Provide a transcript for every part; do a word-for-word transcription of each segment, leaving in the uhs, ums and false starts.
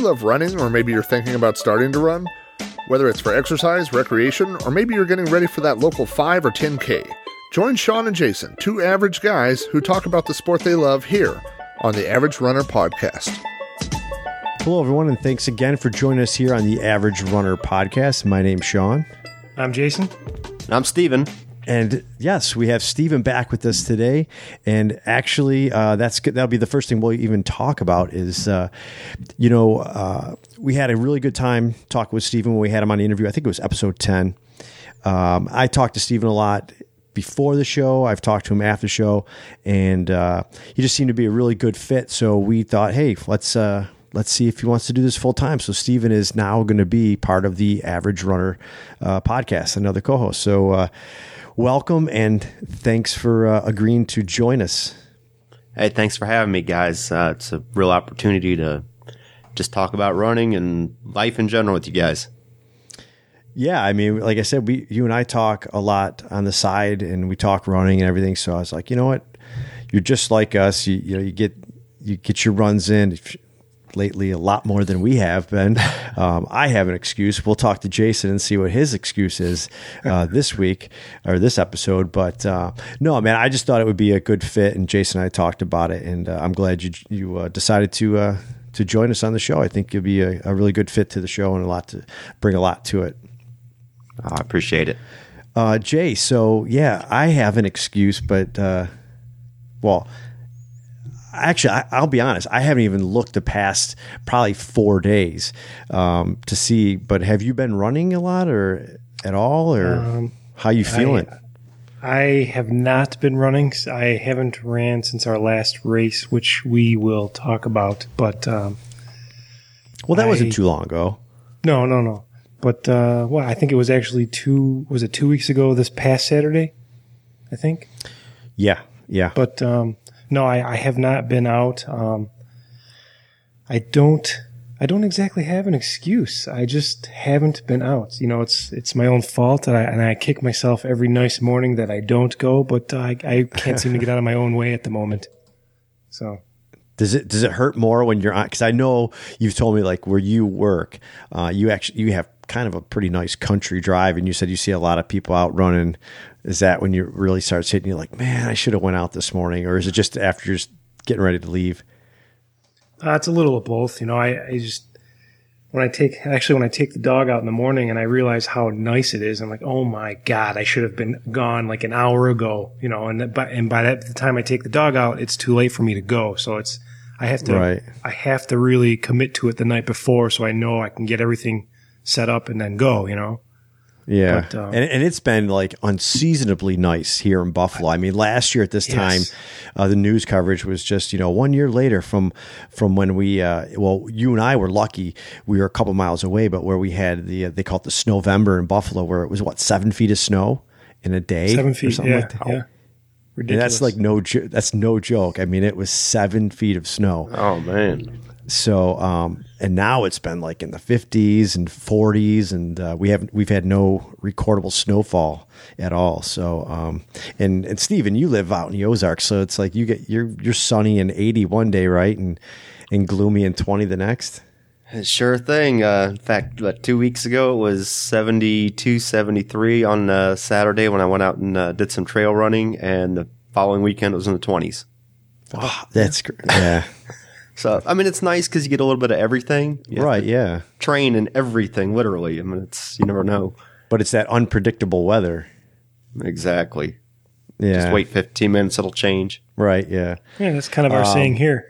love running, or maybe you're thinking about starting to run? Whether it's for exercise, recreation, or maybe you're getting ready for that local five or ten K, join Sean and Jason, two average guys who talk about the sport they love here on the Average Runner Podcast. Hello, everyone, and thanks again for joining us here on the Average Runner Podcast. My name's Sean. I'm Jason. I'm Steven. And yes, we have Steven back with us today. And actually, uh, that's good. That'll be the first thing we'll even talk about is, uh, you know, uh, we had a really good time talking with Steven when we had him on the interview. I think it was episode ten. Um, I talked to Steven a lot before the show. I've talked to him after the show, and uh, he just seemed to be a really good fit. So we thought, hey, let's uh, let's see if he wants to do this full time. So Steven is now going to be part of the Average Runner uh, podcast, another co-host. So uh, welcome, and thanks for uh, agreeing to join us. Hey, thanks for having me, guys. Uh, it's a real opportunity to just talk about running and life in general with you guys. Yeah, I mean, like I said, we, you and I talk a lot on the side, and we talk running and everything. So I was like, you know what, you're just like us. You, you know, you get you get your runs in lately a lot more than we have been. Um, I have an excuse. We'll talk to Jason and see what his excuse is uh, this week or this episode. But uh, no, man, I just thought it would be a good fit, and Jason and I talked about it, and uh, I'm glad you you uh, decided to uh, to join us on the show. I think you'll be a, a really good fit to the show and a lot to bring a lot to it. I appreciate it. Uh, Jay, so yeah, I have an excuse, but, uh, well, actually, I, I'll be honest, I haven't even looked the past probably four days um, to see, but have you been running a lot or at all, or um, how you feeling? I, I have not been running. I haven't ran since our last race, which we will talk about, but... Um, well, that I, wasn't too long ago. No, no, no. But, uh, well, I think it was actually two, was it two weeks ago this past Saturday, I think? Yeah, yeah. But, um, no, I, I have not been out. Um, I don't, I don't exactly have an excuse. I just haven't been out. You know, it's, it's my own fault, and I, and I kick myself every nice morning that I don't go, but I, I can't seem to get out of my own way at the moment. So. Does it does it hurt more when you're on? Because I know you've told me, like, where you work, uh, you actually you have kind of a pretty nice country drive, and you said you see a lot of people out running. Is that when you really start hitting you, like, man, I should have went out this morning, or is it just after you're just getting ready to leave? Uh, it's a little of both. You know, I, I just when I take actually when I take the dog out in the morning and I realize how nice it is, I'm like, oh my God, I should have been gone like an hour ago. You know, and that, but and by that the time I take the dog out, it's too late for me to go. So it's I have to right. I have to really commit to it the night before, so I know I can get everything set up and then go, you know? Yeah. But, um, and, and it's been like unseasonably nice here in Buffalo. I mean, last year at this yes. time, uh, the news coverage was just, you know, one year later from, from when we, uh, well, you and I were lucky. We were a couple miles away, but where we had the, uh, they call it the Snowvember in Buffalo, where it was what, seven feet of snow in a day? Seven feet, or something yeah, like that. yeah. And that's like no, jo- that's no joke. I mean, it was seven feet of snow. Oh man. So, um, and now it's been like in the fifties and forties, and uh, we haven't we've had no recordable snowfall at all. So, um, and and Steven, you live out in the Ozarks, so it's like you get you're you're sunny and eighty one day, right, and and gloomy and twenty the next. Sure thing. Uh, in fact, uh, two weeks ago it was seventy-two, seventy-three on uh, Saturday when I went out and uh, did some trail running, and the following weekend it was in the twenties. Oh, that's great. Yeah. So, I mean, it's nice because you get a little bit of everything. You right, yeah. Train and everything, literally. I mean, it's you never know. But it's that unpredictable weather. Exactly. Yeah. Just wait fifteen minutes, it'll change. Right, yeah. Yeah, that's kind of our um, saying here.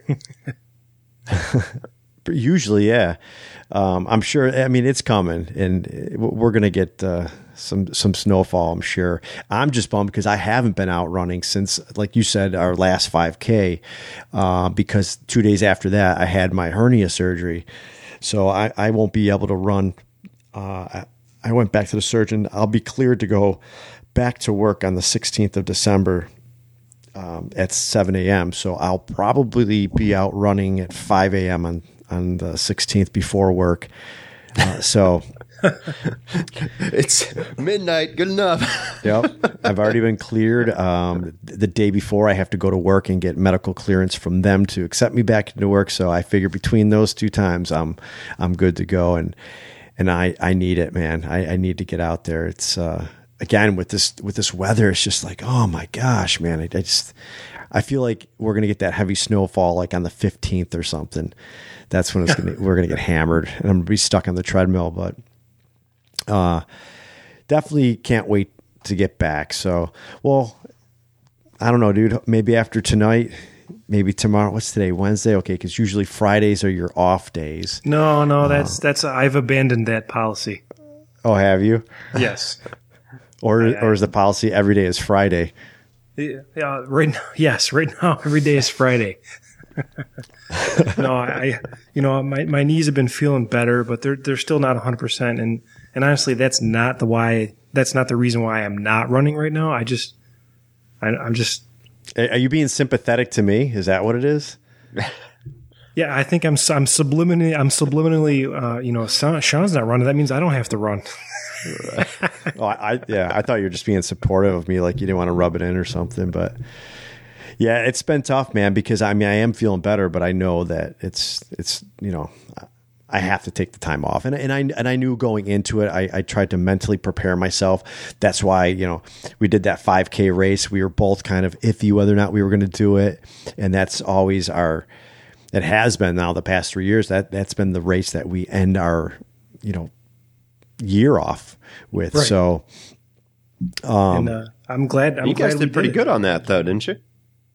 Usually, yeah. Um, I'm sure, I mean, it's coming, and we're going to get uh, some some snowfall, I'm sure. I'm just bummed because I haven't been out running since, like you said, our last five K, uh, because two days after that, I had my hernia surgery. So I, I won't be able to run. Uh, I went back to the surgeon. I'll be cleared to go back to work on the sixteenth of December um, at seven a.m. So I'll probably be out running at five a.m. on on the sixteenth before work. Uh, so It's midnight. Good enough. Yep. I've already been cleared. Um, the day before, I have to go to work and get medical clearance from them to accept me back into work. So I figure between those two times, I'm I'm good to go. And and I, I need it, man. I, I need to get out there. It's uh, again with this with this weather. It's just like, oh my gosh, man. I, I just I feel like we're gonna get that heavy snowfall like on the fifteenth or something. That's when it's gonna, we're gonna get hammered, and I'm gonna be stuck on the treadmill. But uh, definitely can't wait to get back. So, well, I don't know, dude. Maybe after tonight, maybe tomorrow. What's today? Wednesday? Okay, because usually Fridays are your off days. No, no, that's uh, that's I've abandoned that policy. Oh, have you? Yes. or I, I, or is the policy every day is Friday? Yeah, right now. Yes, right now every day is Friday. No, I, you know, my, my knees have been feeling better, but they're they're still not one hundred percent. And and honestly, that's not the why. That's not the reason why I'm not running right now. I just, I, I'm just. Are you being sympathetic to me? Is that what it is? Yeah, I think I'm I'm subliminally I'm subliminally uh, you know, Sean's not running. That means I don't have to run. Oh, I, I yeah, I thought you were just being supportive of me, like you didn't want to rub it in or something, but. Yeah, it's been tough, man, because I mean, I am feeling better, but I know that it's, it's, you know, I have to take the time off. And, and I, and I knew going into it, I, I tried to mentally prepare myself. That's why, you know, we did that five K race. We were both kind of iffy whether or not we were going to do it. And that's always our, it has been now the past three years that that's been the race that we end our, you know, year off with. Right. So, um, and, uh, I'm glad. I'm you glad guys did pretty did good on that though, didn't you?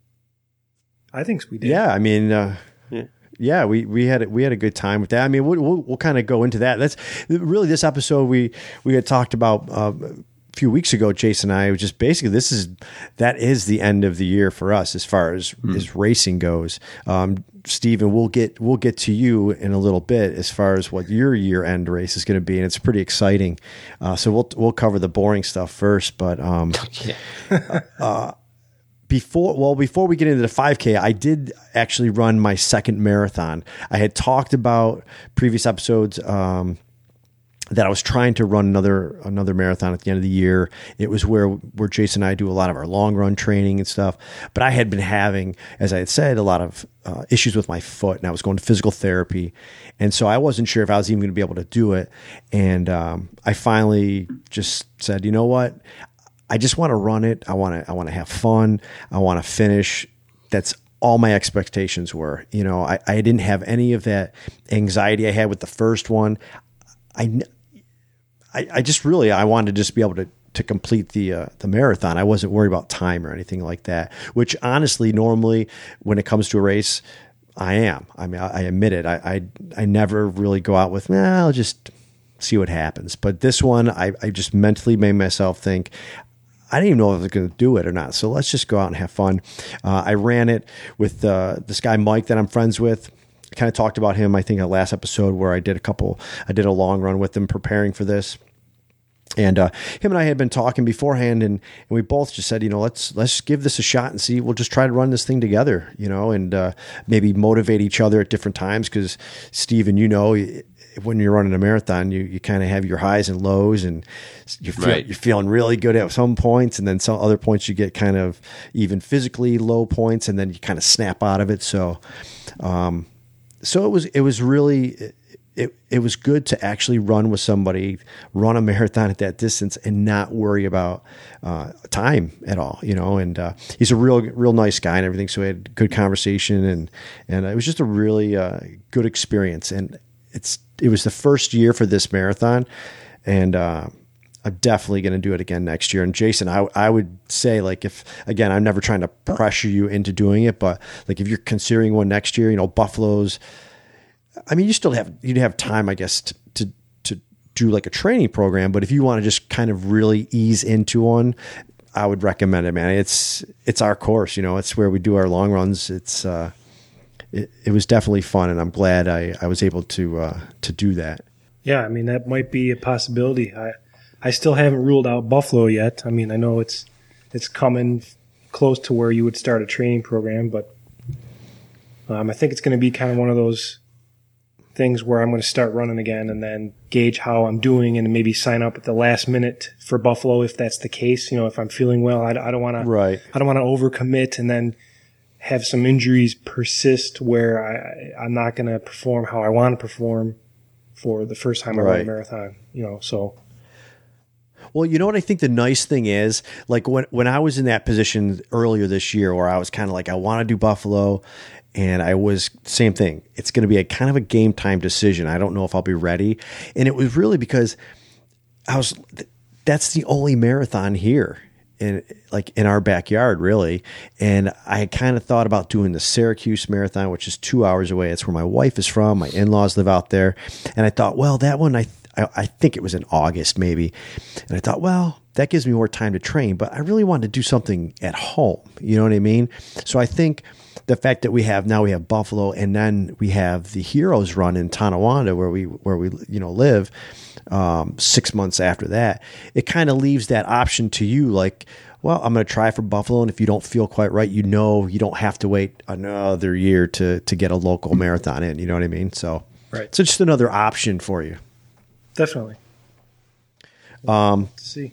I think we did. Yeah, I mean, uh, yeah, yeah, we we had we had a good time with that. I mean, we'll we'll, we'll kind of go into that. That's really this episode we we had talked about uh, a few weeks ago. Jason and I was just basically this is that is the end of the year for us as far as mm. as racing goes. Um, Steven, we'll get we'll get to you in a little bit as far as what your year end race is going to be, and it's pretty exciting. Uh, so we'll we'll cover the boring stuff first, but um, yeah. uh, Before, well, before we get into the five K, I did actually run my second marathon. I had talked about previous episodes um, that I was trying to run another another marathon at the end of the year. It was where where Jason and I do a lot of our long run training and stuff. But I had been having, as I had said, a lot of uh, issues with my foot, and I was going to physical therapy, and so I wasn't sure if I was even going to be able to do it. And um, I finally just said, you know what? I just want to run it. I want to, I want to have fun. I want to finish. That's all my expectations were. You know, I, I didn't have any of that anxiety I had with the first one. I, I, I just really, I wanted to just be able to, to complete the, uh, the marathon. I wasn't worried about time or anything like that, which honestly, normally when it comes to a race, I am. I mean, I, I admit it. I, I, I never really go out with, nah, I'll just see what happens. But this one, I, I just mentally made myself think, I didn't even know if I was going to do it or not. So let's just go out and have fun. Uh, I ran it with uh, this guy, Mike, that I'm friends with. I kind of talked about him, I think, in the last episode where I did a couple, I did a long run with him preparing for this. And uh, him and I had been talking beforehand, and, and we both just said, you know, let's let's give this a shot and see. We'll just try to run this thing together, you know, and uh, maybe motivate each other at different times. Because, Steven, you know, when you're running a marathon, you, you kind of have your highs and lows, and you feel, right. you're feeling really good at some points, and then some other points you get kind of even physically low points, and then you kind of snap out of it. So, um, so it was it was really. It it was good to actually run with somebody, run a marathon at that distance, and not worry about uh, time at all, you know. And uh, he's a real real nice guy and everything. So we had good conversation, and and it was just a really uh, good experience. And it's it was the first year for this marathon, and uh, I'm definitely going to do it again next year. And Jason, I I would say, like, if again, I'm never trying to pressure you into doing it, but like if you're considering one next year, you know, Buffalo's. I mean, you still have you'd have time, I guess, to, to to do like a training program. But if you want to just kind of really ease into one, I would recommend it, man. It's it's our course, you know. It's where we do our long runs. It's uh, it, it was definitely fun, and I'm glad I, I was able to uh, to do that. Yeah, I mean that might be a possibility. I I still haven't ruled out Buffalo yet. I mean, I know it's it's coming close to where you would start a training program, but um, I think it's going to be kind of one of those things where I'm going to start running again and then gauge how I'm doing and maybe sign up at the last minute for Buffalo if that's the case. You know, if I'm feeling well, I, I don't want to. Right. I don't want to overcommit and then have some injuries persist where I, I'm not going to perform how I want to perform for the first time I Right. run a marathon. You know, so. Well, you know what I think the nice thing is, like when when I was in that position earlier this year, where I was kind of like, I want to do Buffalo, and I was same thing. It's going to be a kind of a game time decision. I don't know if I'll be ready, and it was really because I was. That's the only marathon here in like in our backyard, really. And I kind of thought about doing the Syracuse Marathon, which is two hours away. That's where my wife is from. My in-laws live out there, and I thought, well, that one I. I, I think it was in August maybe. And I thought, well, that gives me more time to train, but I really wanted to do something at home. You know what I mean? So I think the fact that we have, now we have Buffalo and then we have the Heroes Run in Tonawanda where we, where we, you know, live, um, six months after that, it kind of leaves that option to you. Like, well, I'm going to try for Buffalo. And if you don't feel quite right, you know, you don't have to wait another year to, to get a local marathon in, you know what I mean? So, Right. so just another option for you. Definitely. Um, Let's see.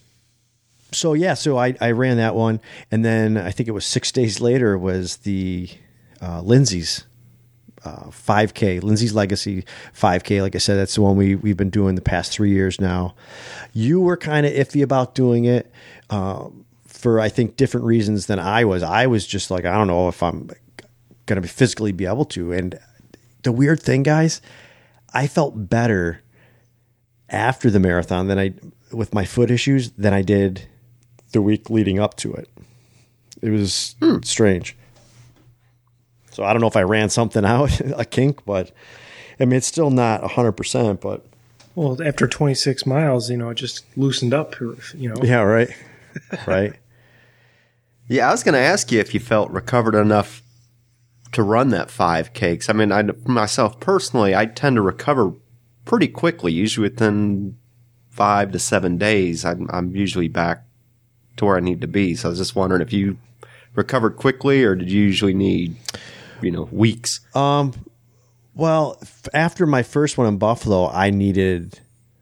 So yeah, so I, I ran that one, and then I think it was six days later was the uh, Lindsay's uh, five K, Lindsay's Legacy five K. Like I said, that's the one we we've been doing the past three years now. You were kind of iffy about doing it uh, for I think different reasons than I was. I was just like, I don't know if I'm going to physically be able to. And the weird thing, guys, I felt better after the marathon than I, with my foot issues, than I did the week leading up to it. It was hmm. strange. So I don't know if I ran something out, a kink, but I mean, it's still not a hundred percent, but. Well, after twenty-six miles, you know, it just loosened up, you know. Yeah. Right. Right. Yeah. I was going to ask you if you felt recovered enough to run that five K. 'Cause I mean, I, myself personally, I tend to recover pretty quickly, usually within five to seven days, I'm, I'm usually back to where I need to be. So I was just wondering if you recovered quickly, or did you usually need, you know, weeks? Um, well, f- after my first one in Buffalo, I needed,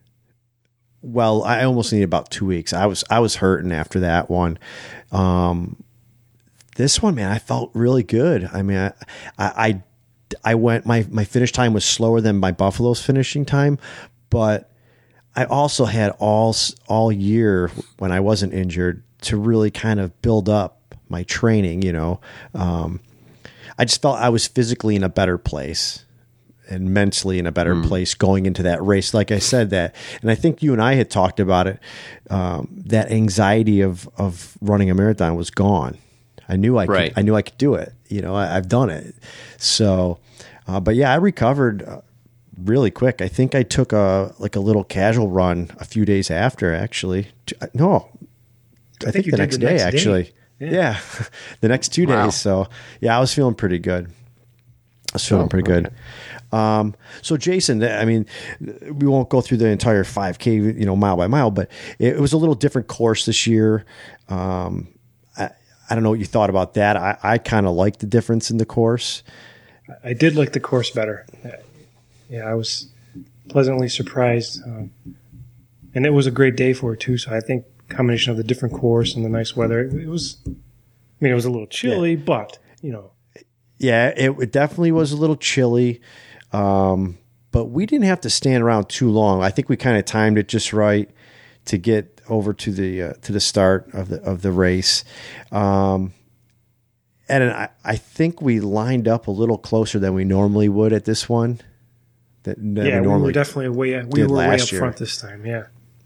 well, I almost needed about two weeks. I was, I was hurting after that one. Um, this one, man, I felt really good. I mean, I, I, I I went, my, my finish time was slower than my Buffalo's finishing time, but I also had all, all year when I wasn't injured to really kind of build up my training, you know. Um, I just felt I was physically in a better place and mentally in a better mm. place going into that race. Like I said that, and I think you and I had talked about it. Um, that anxiety of, of running a marathon was gone. I knew I right. could, I knew I could do it. You know, I, I've done it. So, uh, but yeah, I recovered uh, really quick. I think I took a, like a little casual run a few days after, actually. No, I, I think, think the next the day, next actually. Day. Yeah. yeah. the next two wow. days. So yeah, I was feeling pretty good. I was feeling oh, pretty okay. good. Um, so Jason, I mean, we won't go through the entire five K, you know, mile by mile, but it, it was a little different course this year. Um, I, I don't know what you thought about that. I, I kind of liked the difference in the course. I did like the course better. Yeah, I was pleasantly surprised. Um, and it was a great day for it, too. So I think combination of the different course and the nice weather, it was, I mean, it was a little chilly, yeah. but, you know. Yeah, it, it definitely was a little chilly. Um, but we didn't have to stand around too long. I think we kind of timed it just right to get over to the uh, to the start of the of the race, um, and I, I think we lined up a little closer than we normally would at this one. That, that yeah, we, we were definitely way we were way up year. front this time. Yeah,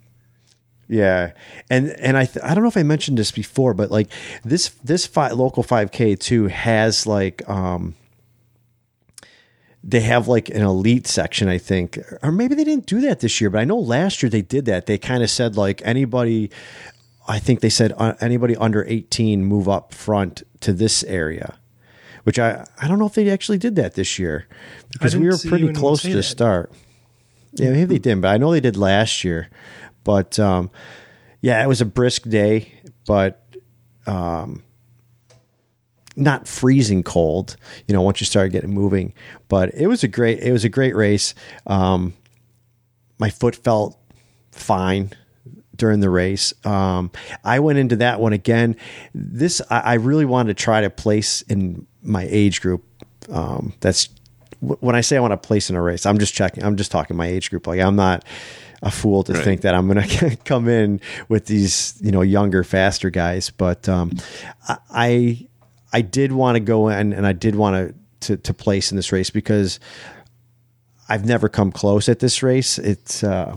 yeah, and and I th- I don't know if I mentioned this before, but like this this fi- local five K too has like um. They have like an elite section, I think, or maybe they didn't do that this year, but I know last year they did that. They kind of said like anybody, I think they said uh, anybody under eighteen move up front to this area, which I, I don't know if they actually did that this year because we were pretty close to the start. Yeah, maybe they didn't, but I know they did last year. But um, yeah, it was a brisk day, but um, not freezing cold, you know, once you started getting moving, but it was a great, it was a great race. Um, my foot felt fine during the race. Um, I went into that one again. This, I, I really wanted to try to place in my age group. Um, that's when I say I want to place in a race, I'm just checking, I'm just talking my age group. Like I'm not a fool to right. think that I'm going to come in with these, you know, younger, faster guys. But, um, I, I did want to go in and I did want to, to place in this race because I've never come close at this race. It's, uh,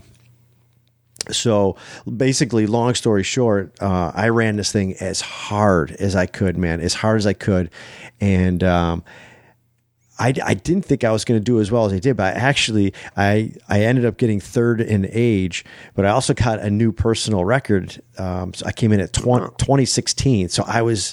so basically, long story short, uh, I ran this thing as hard as I could, man, as hard as I could. And, um, I, I didn't think I was going to do as well as I did, but actually I, I ended up getting third in age, but I also got a new personal record. Um, so I came in at twenty sixteen. So I was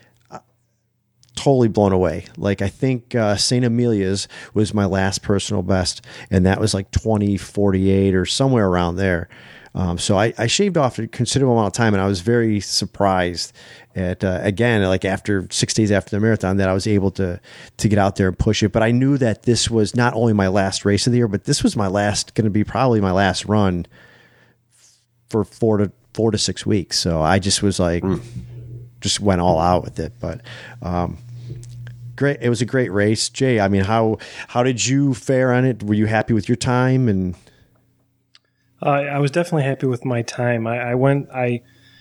totally blown away. Like I think uh, Saint Amelia's was my last personal best, and that was like twenty forty-eight or somewhere around there. Um, so I, I shaved off a considerable amount of time, and I was very surprised at uh, again, like after six days after the marathon, that I was able to to get out there and push it. But I knew that this was not only my last race of the year, but this was my last, going to be probably my last run for four to four to six weeks. So I just was like, mm. just went all out with it. But um, great, it was a great race, Jay. I mean, how how did you fare on it? Were you happy with your time? And uh, I was definitely happy with my time. I, I went, I.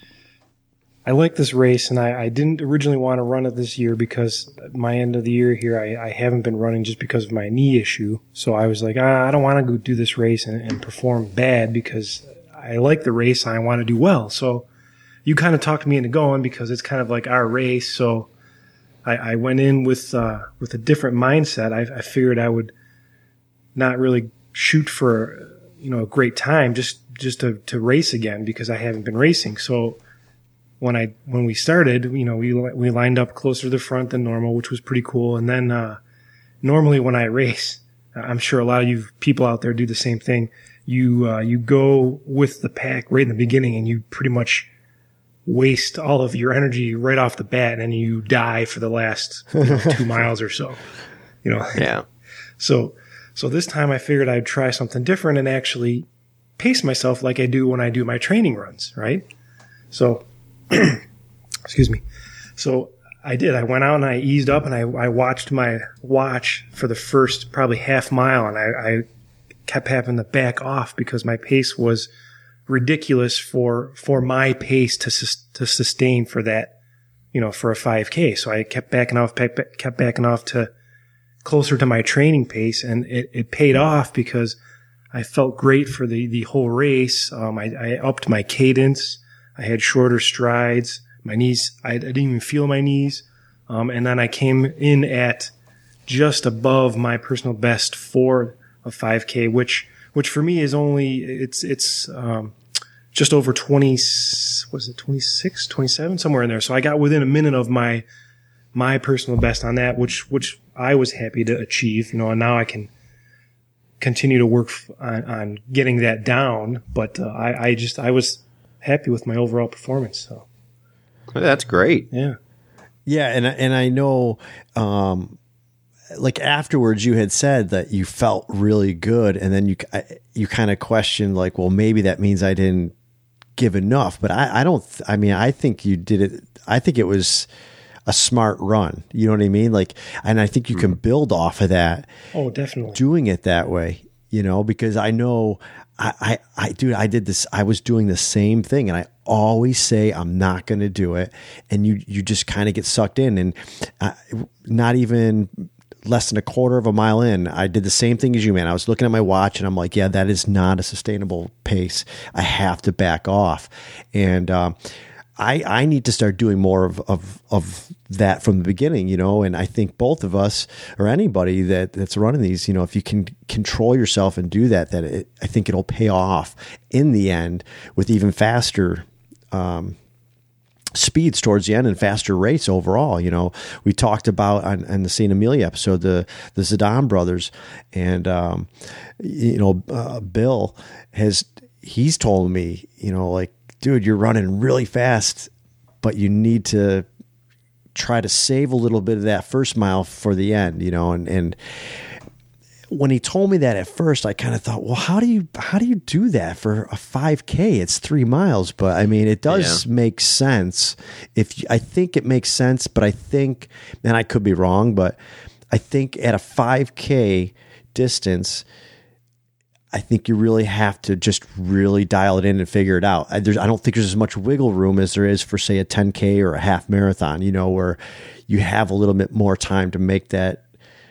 I like this race, and I, I didn't originally want to run it this year because my end of the year here, I, I haven't been running just because of my knee issue. So I was like, ah, I don't want to go do this race and, and perform bad because I like the race and I want to do well. So you kind of talked me into going because it's kind of like our race. So I, I went in with uh, with a different mindset. I, I figured I would not really shoot for you know a great time, just just to, to race again because I haven't been racing. So When I when we started, you know, we we lined up closer to the front than normal, which was pretty cool. And then uh, normally when I race, I'm sure a lot of you people out there do the same thing. You uh, you go with the pack right in the beginning, and you pretty much waste all of your energy right off the bat, and you die for the last you know, two miles or so. You know, yeah. So so this time I figured I'd try something different and actually pace myself like I do when I do my training runs, right? So. Excuse me. So I did. I went out and I eased up and I, I watched my watch for the first probably half mile, and I, I kept having to back off because my pace was ridiculous for for my pace to to sustain for that, you know, for a five K. So I kept backing off, kept backing off to closer to my training pace, and it, it paid off because I felt great for the the whole race. Um, I, I upped my cadence. I had shorter strides. My knees, I, I didn't even feel my knees. Um, and then I came in at just above my personal best for a five K, which, which for me is only, it's, it's, um, just over twenty, was it twenty-six, twenty-seven, somewhere in there. So I got within a minute of my, my personal best on that, which, which I was happy to achieve, you know, and now I can continue to work on, on getting that down. But, uh, I, I just, I was, happy with my overall performance. So that's great. Yeah. Yeah. And, and I know, um, like afterwards you had said that you felt really good. And then you, you kind of questioned like, well, maybe that means I didn't give enough, but I, I don't, I mean, I think you did it. I think it was a smart run. You know what I mean? Like, and I think you can build off of that. Oh, definitely. Doing it that way, you know, because I know, I, I, I, dude, I did this, I was doing the same thing, and I always say, I'm not going to do it. And you, you just kind of get sucked in, and uh, not even less than a quarter of a mile in, I did the same thing as you, man. I was looking at my watch and I'm like, yeah, that is not a sustainable pace. I have to back off. And, um, I, I need to start doing more of, of, of that from the beginning, you know, and I think both of us or anybody that, that's running these, you know, if you can control yourself and do that, that it, I think it'll pay off in the end with even faster, um, speeds towards the end and faster race overall. You know, we talked about on, on the Saint Amelia episode, the, the Zidane brothers, and, um, you know, uh, Bill has, he's told me, you know, like, dude, you're running really fast, but you need to try to save a little bit of that first mile for the end, you know, and, and when he told me that at first, I kind of thought, well, how do you, how do you do that for a five K? It's three miles, but I mean, it does yeah. make sense. If you, I think it makes sense, but I think, and I could be wrong, but I think at a five K distance, I think you really have to just really dial it in and figure it out. I, there's, I don't think there's as much wiggle room as there is for, say, a ten K or a half marathon, you know, where you have a little bit more time to make that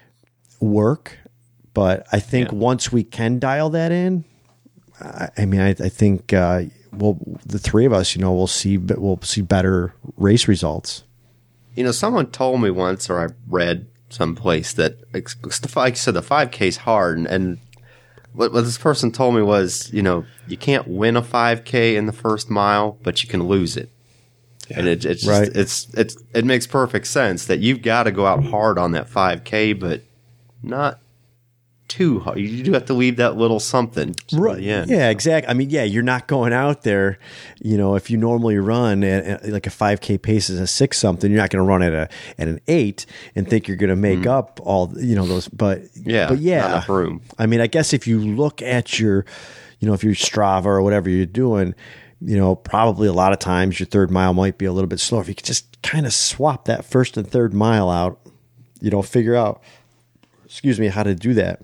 work. But I think yeah. once we can dial that in, I, I mean, I, I think uh, well, the three of us, you know, we'll see, we'll see better race results. You know, someone told me once, or I read someplace that, like I said, the five K is hard, and, and what, what this person told me was, you know, you can't win a five K in the first mile, but you can lose it. Yeah. And it, it's just, right. it's it's it makes perfect sense that you've got to go out hard on that five K, but not too hard. You do have to leave that little something. Right. Yeah. Yeah, exactly. I mean, yeah, you're not going out there, you know, if you normally run at, at like a five K pace is a six something, you're not going to run at a at an eight and think you're going to make mm. up all, you know, those, but yeah, but yeah, not enough room. I mean, I guess if you look at your, you know, if you're Strava or whatever you're doing, you know, probably a lot of times your third mile might be a little bit slower. If you could just kind of swap that first and third mile out, you know, figure out, excuse me, how to do that,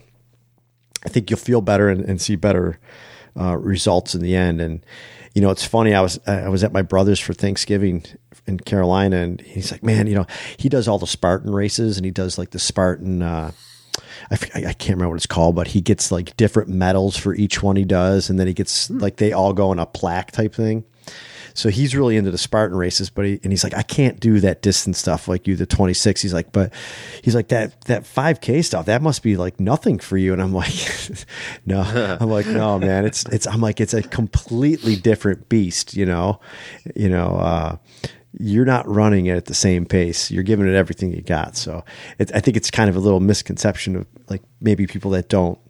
I think you'll feel better and, and see better uh, results in the end. And, you know, it's funny. I was, I was at my brother's for Thanksgiving in Carolina, and he's like, man, you know, he does all the Spartan races, and he does like the Spartan, uh, I, I can't remember what it's called, but he gets like different medals for each one he does. And then he gets like, they all go in a plaque type thing. So he's really into the Spartan races, but he, and he's like, I can't do that distance stuff like you, the twenty-six. He's like, but he's like that, that five K stuff, that must be like nothing for you. And I'm like, no, I'm like, no, man, it's, it's, I'm like, it's a completely different beast, you know, you know, uh, you're not running it at the same pace. You're giving it everything you got. So it, I think it's kind of a little misconception of like maybe people that don't,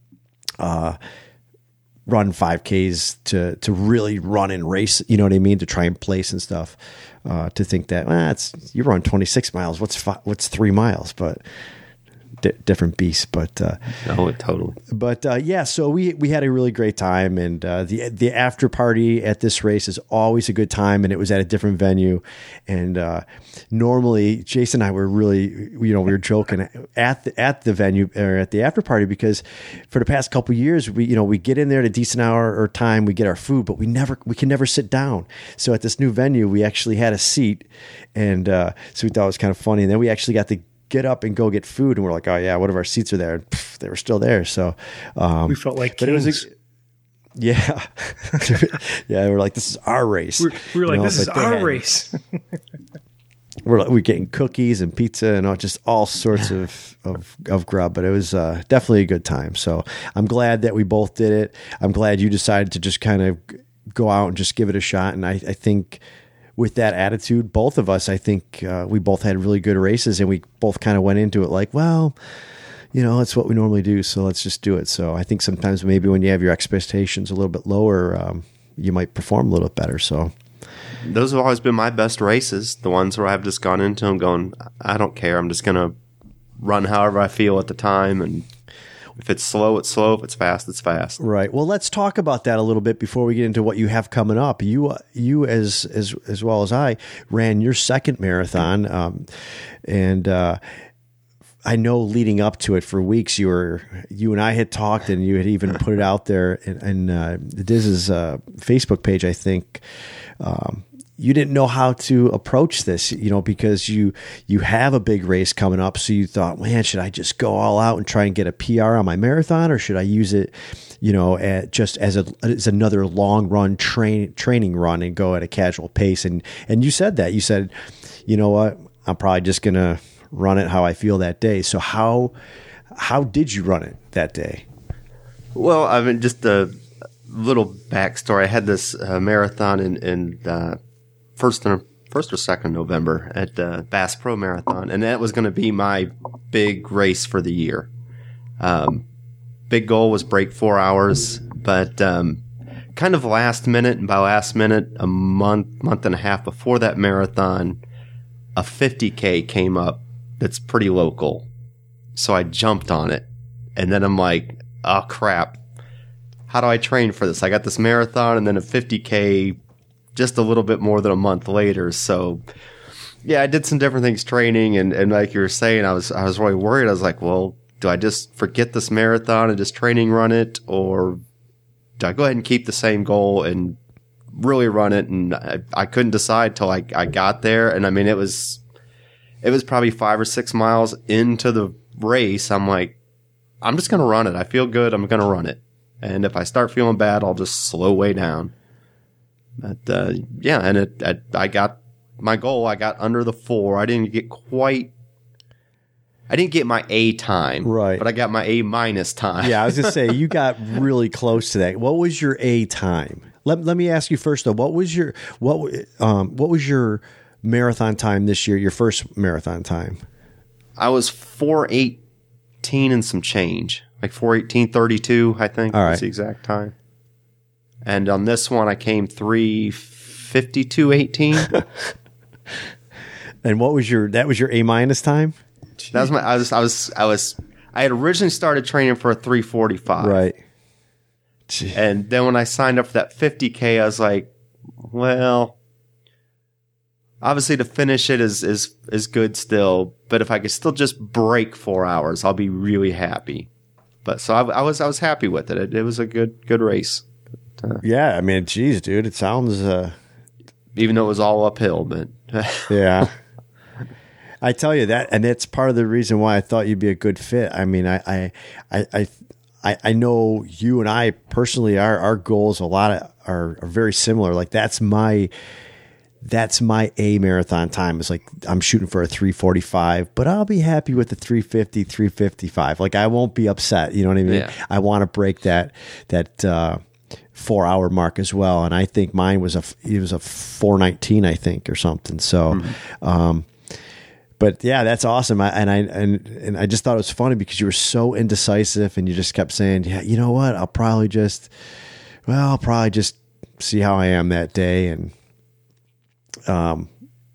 uh, run five Ks to, to really run and race, you know what I mean? To try and place and stuff, uh, to think that, well, it's, you run twenty-six miles. What's five, what's three miles, but d- different beast. But, uh, no, totally. But, uh, yeah, so we, we had a really great time, and, uh, the, the after party at this race is always a good time, and it was at a different venue. And, uh, normally Jason and I were really, you know, we were joking at the, at the venue or at the after party, because for the past couple of years, we, you know, we get in there at a decent hour or time, we get our food, but we never, we can never sit down. So at this new venue, we actually had a seat, and, uh, so we thought it was kind of funny. And then we actually got to get up and go get food, and we're like, oh yeah, what if our seats are there? And pff, they were still there. So, um, we felt like but kings. It was a, yeah. Yeah. We're like, this is our race. We're, we were like, know, this is our had, race. we're like, we're getting cookies and pizza and all, just all sorts of, of, of grub, but it was uh, definitely a good time. So I'm glad that we both did it. I'm glad you decided to just kind of go out and just give it a shot. And I, I think with that attitude, both of us, I think uh, we both had really good races, and we both kind of went into it like, well, you know, it's what we normally do, so let's just do it. So I think sometimes maybe when you have your expectations a little bit lower, um, you might perform a little bit better. So those have always been my best races, the ones where I've just gone into them going, I don't care, I'm just going to run however I feel at the time, and if it's slow, it's slow. If it's fast, it's fast. Right. Well, let's talk about that a little bit before we get into what you have coming up. You, uh, you as as as well as I ran your second marathon, um, and uh, I know leading up to it for weeks, you were you and I had talked, and you had even put it out there in, in uh, Diz's uh, Facebook page, I think. Um, you didn't know how to approach this, you know, because you you have a big race coming up. So you thought, man, should I just go all out and try and get a P R on my marathon, or should I use it, you know, at, just as a as another long run train training run and go at a casual pace? And and you said that. You said, you know what, I'm probably just gonna run it how I feel that day. So how how did you run it that day? Well, I mean, just a little backstory. I had this uh, marathon in in. Uh, First and first or second November at the Bass Pro Marathon, and that was going to be my big race for the year. Um, big goal was break four hours, but um, kind of last minute, and by last minute, a month, month and a half before that marathon, a fifty K came up that's pretty local. So I jumped on it. And then I'm like, oh, crap. How do I train for this? I got this marathon and then a fifty K just a little bit more than a month later. So, yeah, I did some different things training. And, and like you were saying, I was I was really worried. I was like, well, do I just forget this marathon and just training run it? Or do I go ahead and keep the same goal and really run it? And I, I couldn't decide till I, I got there. And I mean, it was, it was probably five or six miles into the race. I'm like, I'm just going to run it. I feel good. I'm going to run it. And if I start feeling bad, I'll just slow way down. But, uh, yeah, and it, I, I got my goal. I got under the four. I didn't get quite, I didn't get my A time. Right. But I got my A minus time. Yeah, I was going to say, you got really close to that. What was your A time? Let, let me ask you first, though, what was your, what, um, what was your marathon time this year, your first marathon time? I was four eighteen and some change. Like four eighteen thirty-two, I think. All right. Was the exact time. And on this one, I came three fifty-two eighteen. And what was your, that was your A minus time? That was my, I was, I was, I was, I had originally started training for a three forty-five. Right. And then when I signed up for that fifty K, I was like, well, obviously to finish it is, is, is good still, but if I could still just break four hours, I'll be really happy. But so I, I was, I was happy with it. It, it was a good, good race. But, uh, yeah. I mean, geez, dude, it sounds, uh, even though it was all uphill, but yeah. I tell you that, and that's part of the reason why I thought you'd be a good fit. I mean, I, I, I, I, I, I know you and I personally, our, our goals, a lot of are, are very similar. Like that's my, that's my A marathon time. It's like, I'm shooting for a three forty-five, but I'll be happy with the three fifty, three fifty-five. Like I won't be upset. You know what I mean? Yeah. I want to break that, that, uh, four hour mark as well. And I think mine was a, it was a four nineteen, I think, or something. So, mm-hmm. um, But yeah, that's awesome. I, and I and and I just thought it was funny because you were so indecisive, and you just kept saying, "Yeah, you know what? I'll probably just, well, I'll probably just see how I am that day." And um,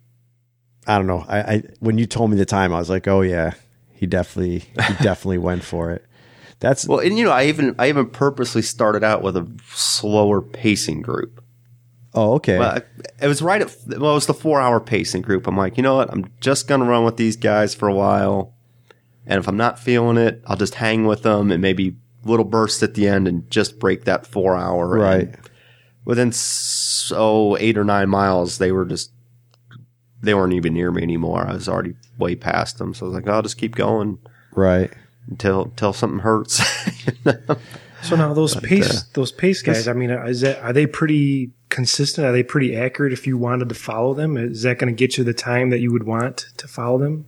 I don't know. I, I when you told me the time, I was like, "Oh yeah, he definitely he definitely went for it." That's well, and you know, I even I even purposely started out with a slower pacing group. Oh, okay. Well, it was right at, well, it was the four hour pacing group. I'm like, you know what? I'm just going to run with these guys for a while. And if I'm not feeling it, I'll just hang with them and maybe little bursts at the end and just break that four hour. Right. And within so eight or nine miles, they were just, they weren't even near me anymore. I was already way past them. So I was like, I'll just keep going. Right. Until, until something hurts. You know? So now those But, pace, uh, those pace guys, I mean, is that, are they pretty consistent? Are they pretty accurate if you wanted to follow them? Is that going to get you the time that you would want to follow them?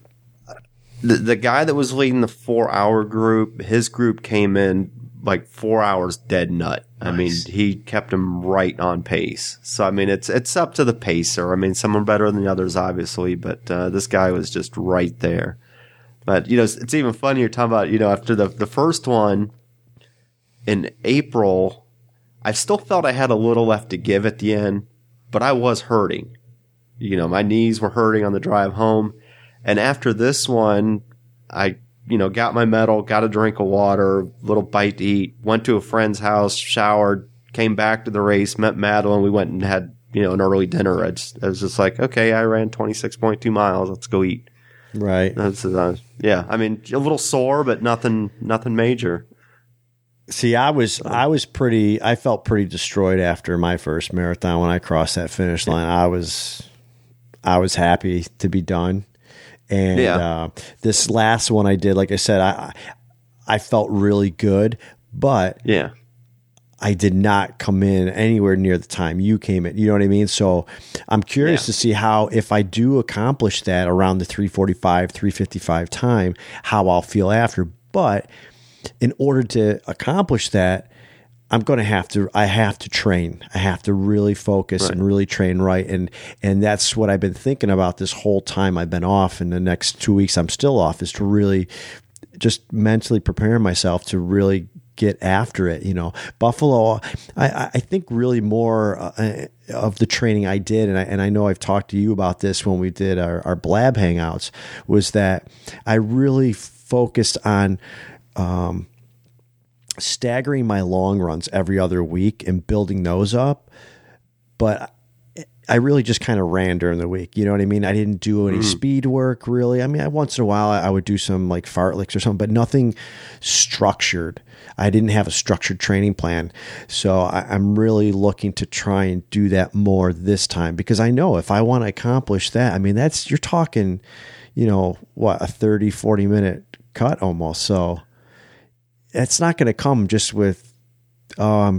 The the guy that was leading the four hour group, his group came in like four hours dead nut. I mean, Nice. he kept him right on pace. So I mean, it's it's up to the pacer. I mean, some are better than the others, obviously, but uh, this guy was just right there. But you know, it's, it's even funnier talking about, you know, after the the first one in April, I still felt I had a little left to give at the end, but I was hurting. You know, my knees were hurting on the drive home. And after this one, I, you know, got my medal, got a drink of water, little bite to eat, went to a friend's house, showered, came back to the race, met Madeline. We went and had, you know, an early dinner. I, just, I was just like, okay, I ran twenty-six point two miles. Let's go eat. Right. That's, uh, yeah. I mean, a little sore, but nothing, nothing major. See, I was I was pretty I felt pretty destroyed after my first marathon when I crossed that finish line. I was I was happy to be done. And Yeah. uh, this last one I did, like I said, I I felt really good, but Yeah. I did not come in anywhere near the time you came in. You know what I mean? So I'm curious Yeah. to see how, if I do accomplish that around the three forty-five, three fifty-five time, how I'll feel after. But in order to accomplish that, I'm going to have to, I have to train. I have to really focus Right. and really train right. And, and that's what I've been thinking about this whole time I've been off. And the next two weeks I'm still off, is to really just mentally prepare myself to really get after it. You know, Buffalo, I, I think really more uh, of the training I did, and I, and I know I've talked to you about this when we did our, our Blab hangouts, was that I really focused on um, staggering my long runs every other week and building those up. But I really just kind of ran during the week. You know what I mean? I didn't do any mm. speed work really. I mean, I, once in a while I would do some like fartleks or something, but nothing structured. I didn't have a structured training plan. So I, I'm really looking to try and do that more this time, because I know if I want to accomplish that, I mean, that's, you're talking, you know, what, a thirty, forty minute cut almost. So it's not going to come just with, um,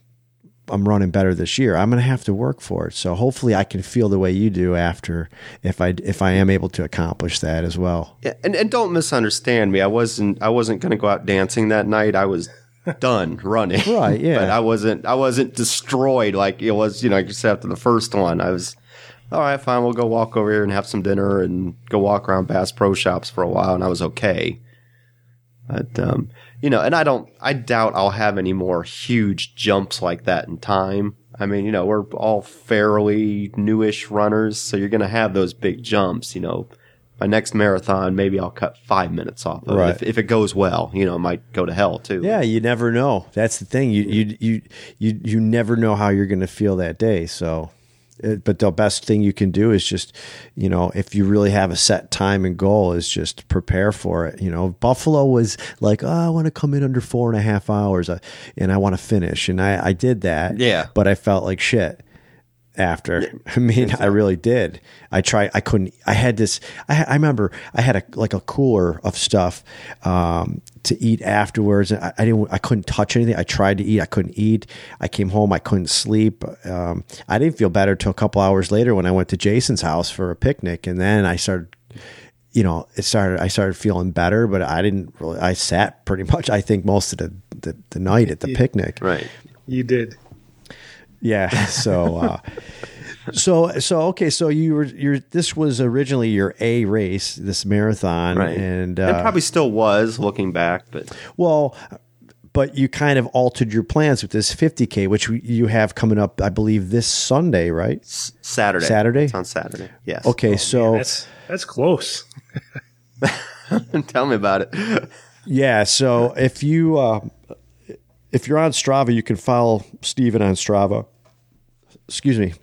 I'm running better this year. I'm going to have to work for it. So hopefully I can feel the way you do after, if I, if I am able to accomplish that as well. Yeah. And, and don't misunderstand me. I wasn't, I wasn't going to go out dancing that night. I was done running. Right. Yeah. But I wasn't, I wasn't destroyed like it was, you know, like you said after the first one. I was, all right, fine. We'll go walk over here and have some dinner and go walk around Bass Pro Shops for a while. And I was okay. But, um, you know, and I don't, I doubt I'll have any more huge jumps like that in time. I mean, you know, we're all fairly newish runners, so you're going to have those big jumps. You know, my next marathon, maybe I'll cut five minutes off of right. it. If, if it goes well, you know, it might go to hell too. Yeah, you never know. That's the thing. You, you, you, you, you never know how you're going to feel that day. So, it, but the best thing you can do is just, you know, if you really have a set time and goal, is just prepare for it. You know, Buffalo was like, oh, I want to come in under four and a half hours uh, and I want to finish. And I, I did that. Yeah. But I felt like shit after. Yeah. I mean, I really did. I tried, I couldn't, I had this, I, I remember I had a, like a cooler of stuff, um, to eat afterwards. And I, I didn't, I couldn't touch anything. I tried to eat. I couldn't eat. I came home. I couldn't sleep. Um, I didn't feel better till a couple hours later when I went to Jason's house for a picnic. And then I started, you know, it started, I started feeling better, but I didn't really, I sat pretty much, I think most of the, the, the night at the you, picnic. Right. You did. Yeah. So, uh, so, so, okay. So you were, you're, this was originally your A race, this marathon. Right. And, uh, it probably still was looking back, but well, but you kind of altered your plans with this fifty K, which you have coming up, I believe, this Sunday, right? S- Saturday. Saturday? It's on Saturday. Yes. Okay. Oh, so man, that's, that's close. Tell me about it. Yeah. So if you, uh, if you're on Strava, you can follow Steven on Strava. Excuse me.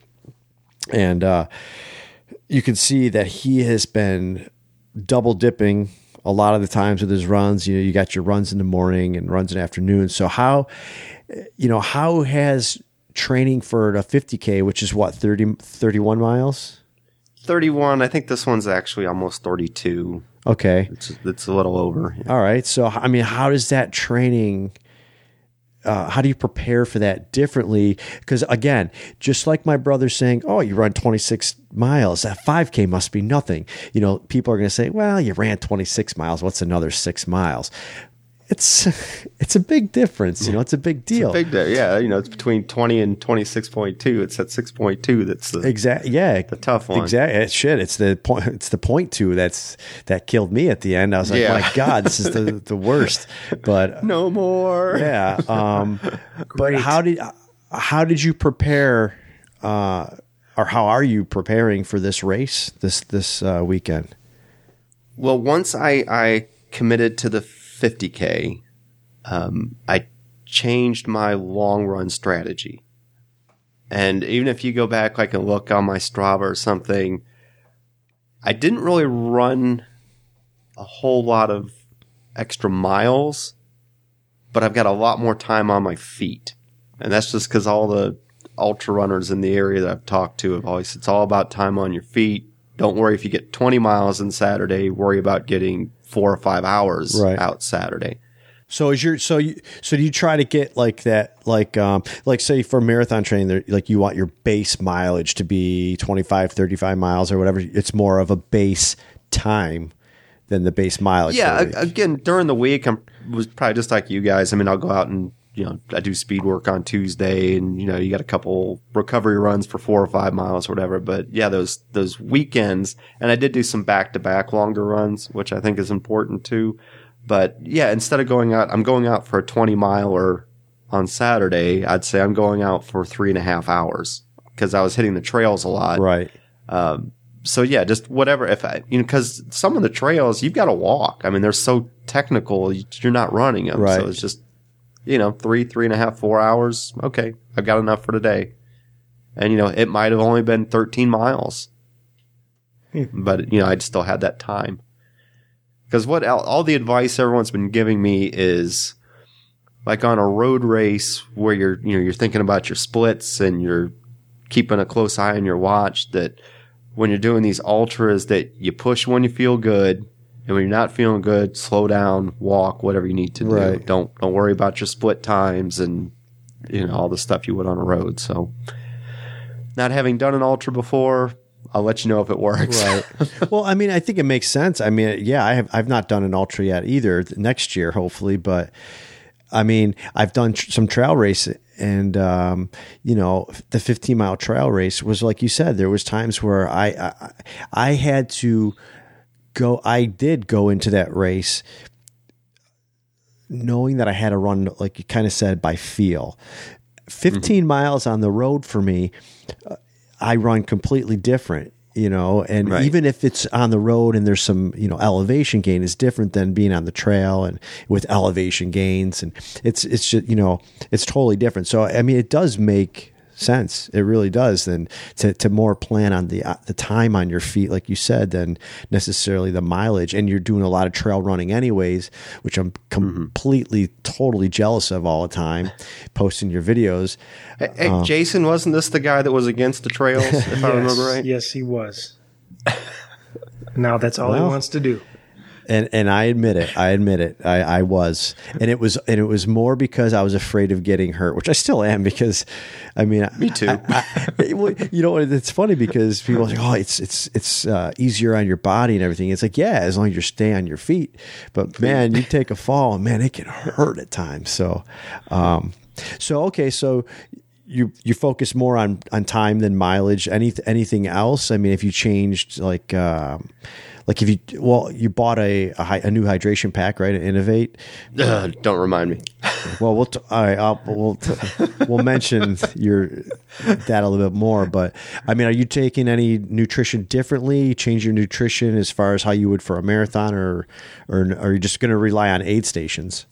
And uh, you can see that he has been double dipping a lot of the times with his runs. You know, you got your runs in the morning and runs in the afternoon. So how, you know, how has training for a fifty K, which is what, thirty, thirty-one miles? thirty-one. I think this one's actually almost thirty-two. Okay. It's, it's a little over. Yeah. All right. So, I mean, how does that training... Uh, how do you prepare for that differently? Because again, just like my brother's saying, oh, you run twenty-six miles, that five K must be nothing. You know, people are going to say, well, you ran twenty-six miles. What's another six miles? It's it's a big difference. You know, it's a big deal. It's a big day. Yeah. You know, it's between twenty and twenty-six point two. It's that six point two that's the exactly. Yeah, the tough one. Exactly. Shit, it's the point. It's the point two that's that killed me at the end. I was like, yeah. My God, this is the the worst. But no more. Yeah. Um, but how did how did you prepare, uh, or how are you preparing for this race this this uh, weekend? Well, once I I committed to the fifty K, um, I changed my long run strategy. And even if you go back, like, and look on my Strava or something, I didn't really run a whole lot of extra miles, but I've got a lot more time on my feet. And that's just because all the ultra runners in the area that I've talked to have always, it's all about time on your feet. Don't worry if you get twenty miles on Saturday, worry about getting four or five hours right. out Saturday. So is your so you so do you try to get like that like um like say for marathon training, like you want your base mileage to be twenty-five, thirty-five miles or whatever? It's more of a base time than the base mileage. Yeah, again, during the week I was probably just like you guys. I mean, I'll go out and, you know, I do speed work on Tuesday, and, you know, you got a couple recovery runs for four or five miles or whatever. But yeah, those those weekends, and I did do some back to back longer runs, which I think is important too. But yeah, instead of going out, I'm going out for a twenty miler on Saturday. I'd say I'm going out for three and a half hours because I was hitting the trails a lot. Right. Um, so yeah, just whatever. If I, you know, because some of the trails you've got to walk. I mean, they're so technical. You're not running them. Right. So it's just, you know, three, three and a half, four hours. Okay. I've got enough for today. And, you know, it might have only been thirteen miles, hmm. but, you know, I'd still had that time. Because what all the advice everyone's been giving me is like on a road race where you're, you know, you're thinking about your splits and you're keeping a close eye on your watch, that when you're doing these ultras that you push when you feel good, and when you're not feeling good, slow down, walk, whatever you need to do. Right. Don't don't worry about your split times and, you know, all the stuff you would on a road. So not having done an ultra before, I'll let you know if it works. Right. Well, I mean, I think it makes sense. I mean, yeah, I have, I've not done an ultra yet either, next year, hopefully. But I mean, I've done tr- some trail race, and, um, you know, the fifteen mile trail race was, like you said, there was times where I, I, I had to go, I did go into that race knowing that I had to run, like you kind of said, by feel. fifteen mm-hmm. miles on the road for me, uh, I run completely different, you know, and right. even if it's on the road and there's some, you know, elevation gain is different than being on the trail and with elevation gains. And it's, it's just, you know, it's totally different. So, I mean, it does make sense. It really does. Then to, to more plan on the, uh, the time on your feet, like you said, than necessarily the mileage. And you're doing a lot of trail running anyways, which I'm completely, mm-hmm. totally jealous of all the time, posting your videos. Hey, hey um, Jason, wasn't this the guy that was against the trails, if yes, I remember right? Yes, he was. Now that's all well, he wants to do. And and I admit it. I admit it. I, I was, and it was, and it was more because I was afraid of getting hurt, which I still am. Because, I mean, me too. I, I, well, you know, it's funny because people are like, "Oh, it's it's it's uh, easier on your body and everything." It's like, yeah, as long as you stay on your feet. But man, you take a fall, and man, it can hurt at times. So, um, so okay, so. You you focus more on, on time than mileage. Any anything else? I mean, if you changed like um, like if you well you bought a a, high, a new hydration pack, right? An Innovate. Uh, don't remind me. Well, we'll t- all right. I'll, we'll t- we'll mention your that a little bit more. But I mean, are you taking any nutrition differently? Change your nutrition as far as how you would for a marathon, or or are you just going to rely on aid stations?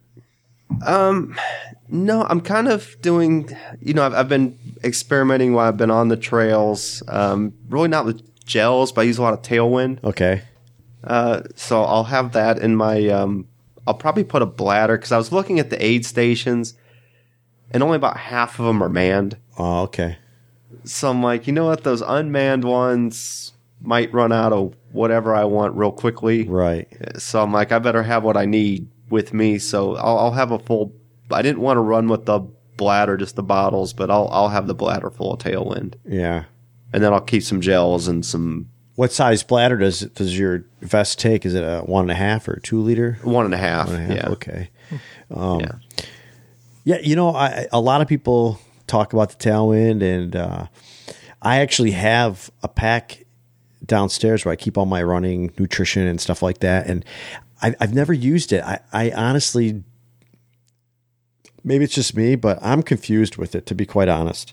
Um, no, I'm kind of doing, you know, I've, I've been experimenting while I've been on the trails. Um, really not with gels, but I use a lot of Tailwind. Okay. Uh, so I'll have that in my, um, I'll probably put a bladder, because I was looking at the aid stations and only about half of them are manned. Oh, okay. So I'm like, you know what, those unmanned ones might run out of whatever I want real quickly. Right. So I'm like, I better have what I need with me, so I'll, I'll have a full. I didn't want to run with the bladder, just the bottles, but I'll I'll have the bladder full of Tailwind. Yeah, and then I'll keep some gels and some. What size bladder does does your vest take? Is it a one and a half or a two liter? One and a half. One and a half. Yeah. Okay. Um, yeah. Yeah. You know, I, a lot of people talk about the Tailwind, and uh, I actually have a pack downstairs where I keep all my running nutrition and stuff like that, and. I, I've never used it. I, I honestly, maybe it's just me, but I'm confused with it, to be quite honest.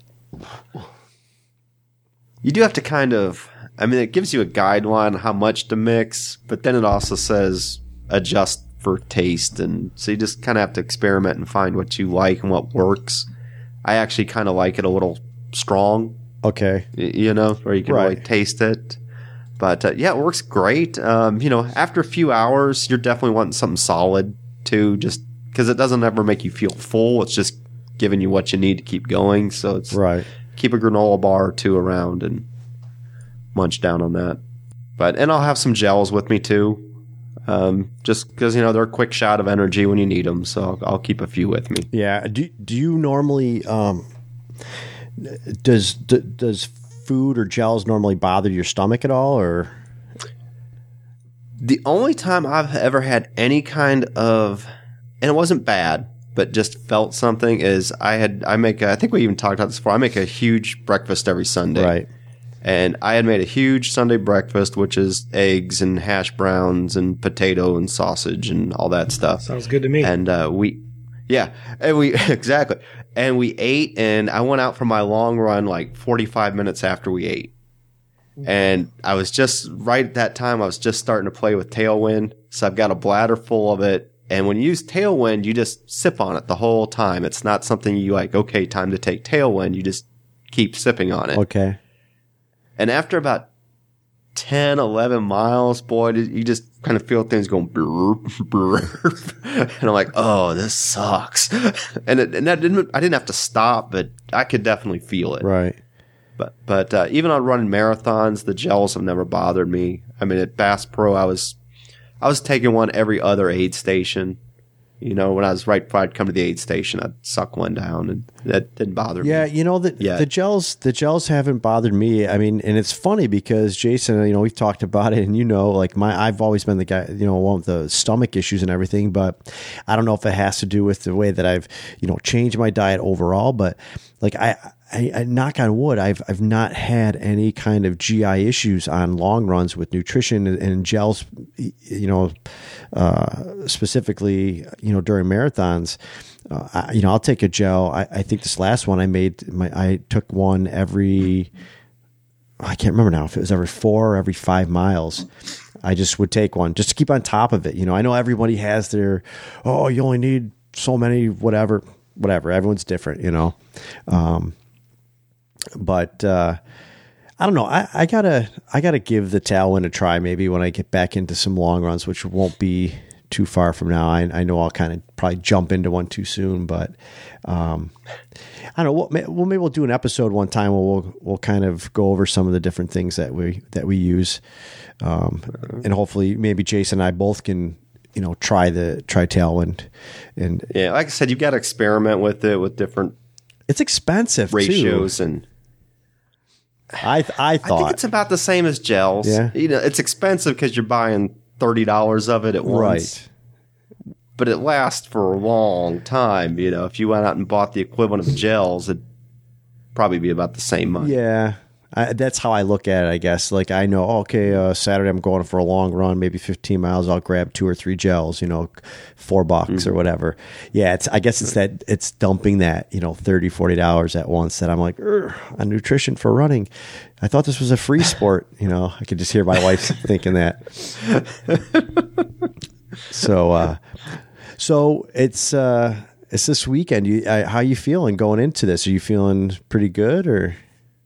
You do have to kind of, I mean, it gives you a guideline on how much to mix, but then it also says adjust for taste. And so you just kind of have to experiment and find what you like and what works. I actually kind of like it a little strong. Okay. You know, where you can right. really taste it. But, uh, yeah, it works great. Um, you know, after a few hours, you're definitely wanting something solid, too, just because it doesn't ever make you feel full. It's just giving you what you need to keep going. So it's right. Keep a granola bar or two around and munch down on that. But and I'll have some gels with me, too, um, just because, you know, they're a quick shot of energy when you need them. So I'll, I'll keep a few with me. Yeah. Do, do you normally um, – does d- does – food or gels normally bother your stomach at all, or? The only time I've ever had any kind of, and it wasn't bad, but just felt something is I had, I make, a, I think we even talked about this before. I make a huge breakfast every Sunday. Right. And I had made a huge Sunday breakfast, which is eggs and hash browns and potato and sausage and all that stuff. Sounds good to me. And uh, we, yeah, and we exactly. And we ate, and I went out for my long run like forty-five minutes after we ate. And I was just right at that time. I was just starting to play with Tailwind, so I've got a bladder full of it. And when you use Tailwind, you just sip on it the whole time. It's not something you like, okay, time to take Tailwind. You just keep sipping on it. Okay. And after about ten, eleven miles, boy, you just kind of feel things going burp, burp. And I'm like, oh, this sucks. And, it, and that didn't, I didn't have to stop, but I could definitely feel it. Right. But but uh, even on running marathons, the gels have never bothered me. I mean, at Bass Pro, I was I was taking one every other aid station. You know, when I was right before I'd come to the aid station, I'd suck one down, and that didn't bother Yeah, me. you know the Yeah. the gels the gels haven't bothered me. I mean, and it's funny because Jason, you know, we've talked about it, and you know, like my I've always been the guy, you know, one with the stomach issues and everything, but I don't know if it has to do with the way that I've, you know, changed my diet overall, but like I I, I knock on wood, I've I've not had any kind of G I issues on long runs with nutrition and, and gels, you know, uh, specifically, you know, during marathons. Uh, I, you know, I'll take a gel. I, I think this last one I made, my I took one every, I can't remember now if it was every four or every five miles. I just would take one just to keep on top of it. You know, I know everybody has their, oh, you only need so many, whatever, whatever. Everyone's different, you know. Um, But uh, I don't know. I, I gotta I gotta give the Tailwind a try. Maybe when I get back into some long runs, which won't be too far from now. I, I know I'll kind of probably jump into one too soon, but um, I don't know. Well, maybe we'll do an episode one time where we'll we'll kind of go over some of the different things that we that we use, um, and hopefully maybe Jason and I both can, you know, try the try Tailwind. And Yeah, like I said, you've got to experiment with it with different it's expensive ratios too. and. I I thought I think it's about the same as gels. Yeah. You know, it's expensive because you're buying thirty dollars of it at once. Right. But it lasts for a long time. You know, if you went out and bought the equivalent of gels, it'd probably be about the same money. Yeah, I, that's how I look at it, I guess. Like, I know, okay, uh, Saturday I'm going for a long run, maybe fifteen miles. I'll grab two or three gels, you know, four bucks mm-hmm. or whatever. Yeah, it's. I guess it's that it's dumping that, you know, thirty, forty dollars at once that I'm like, on nutrition for running. I thought this was a free sport. You know, I could just hear my wife thinking that. So, uh, so it's uh, it's this weekend. You, uh, how you feeling going into this? Are you feeling pretty good or?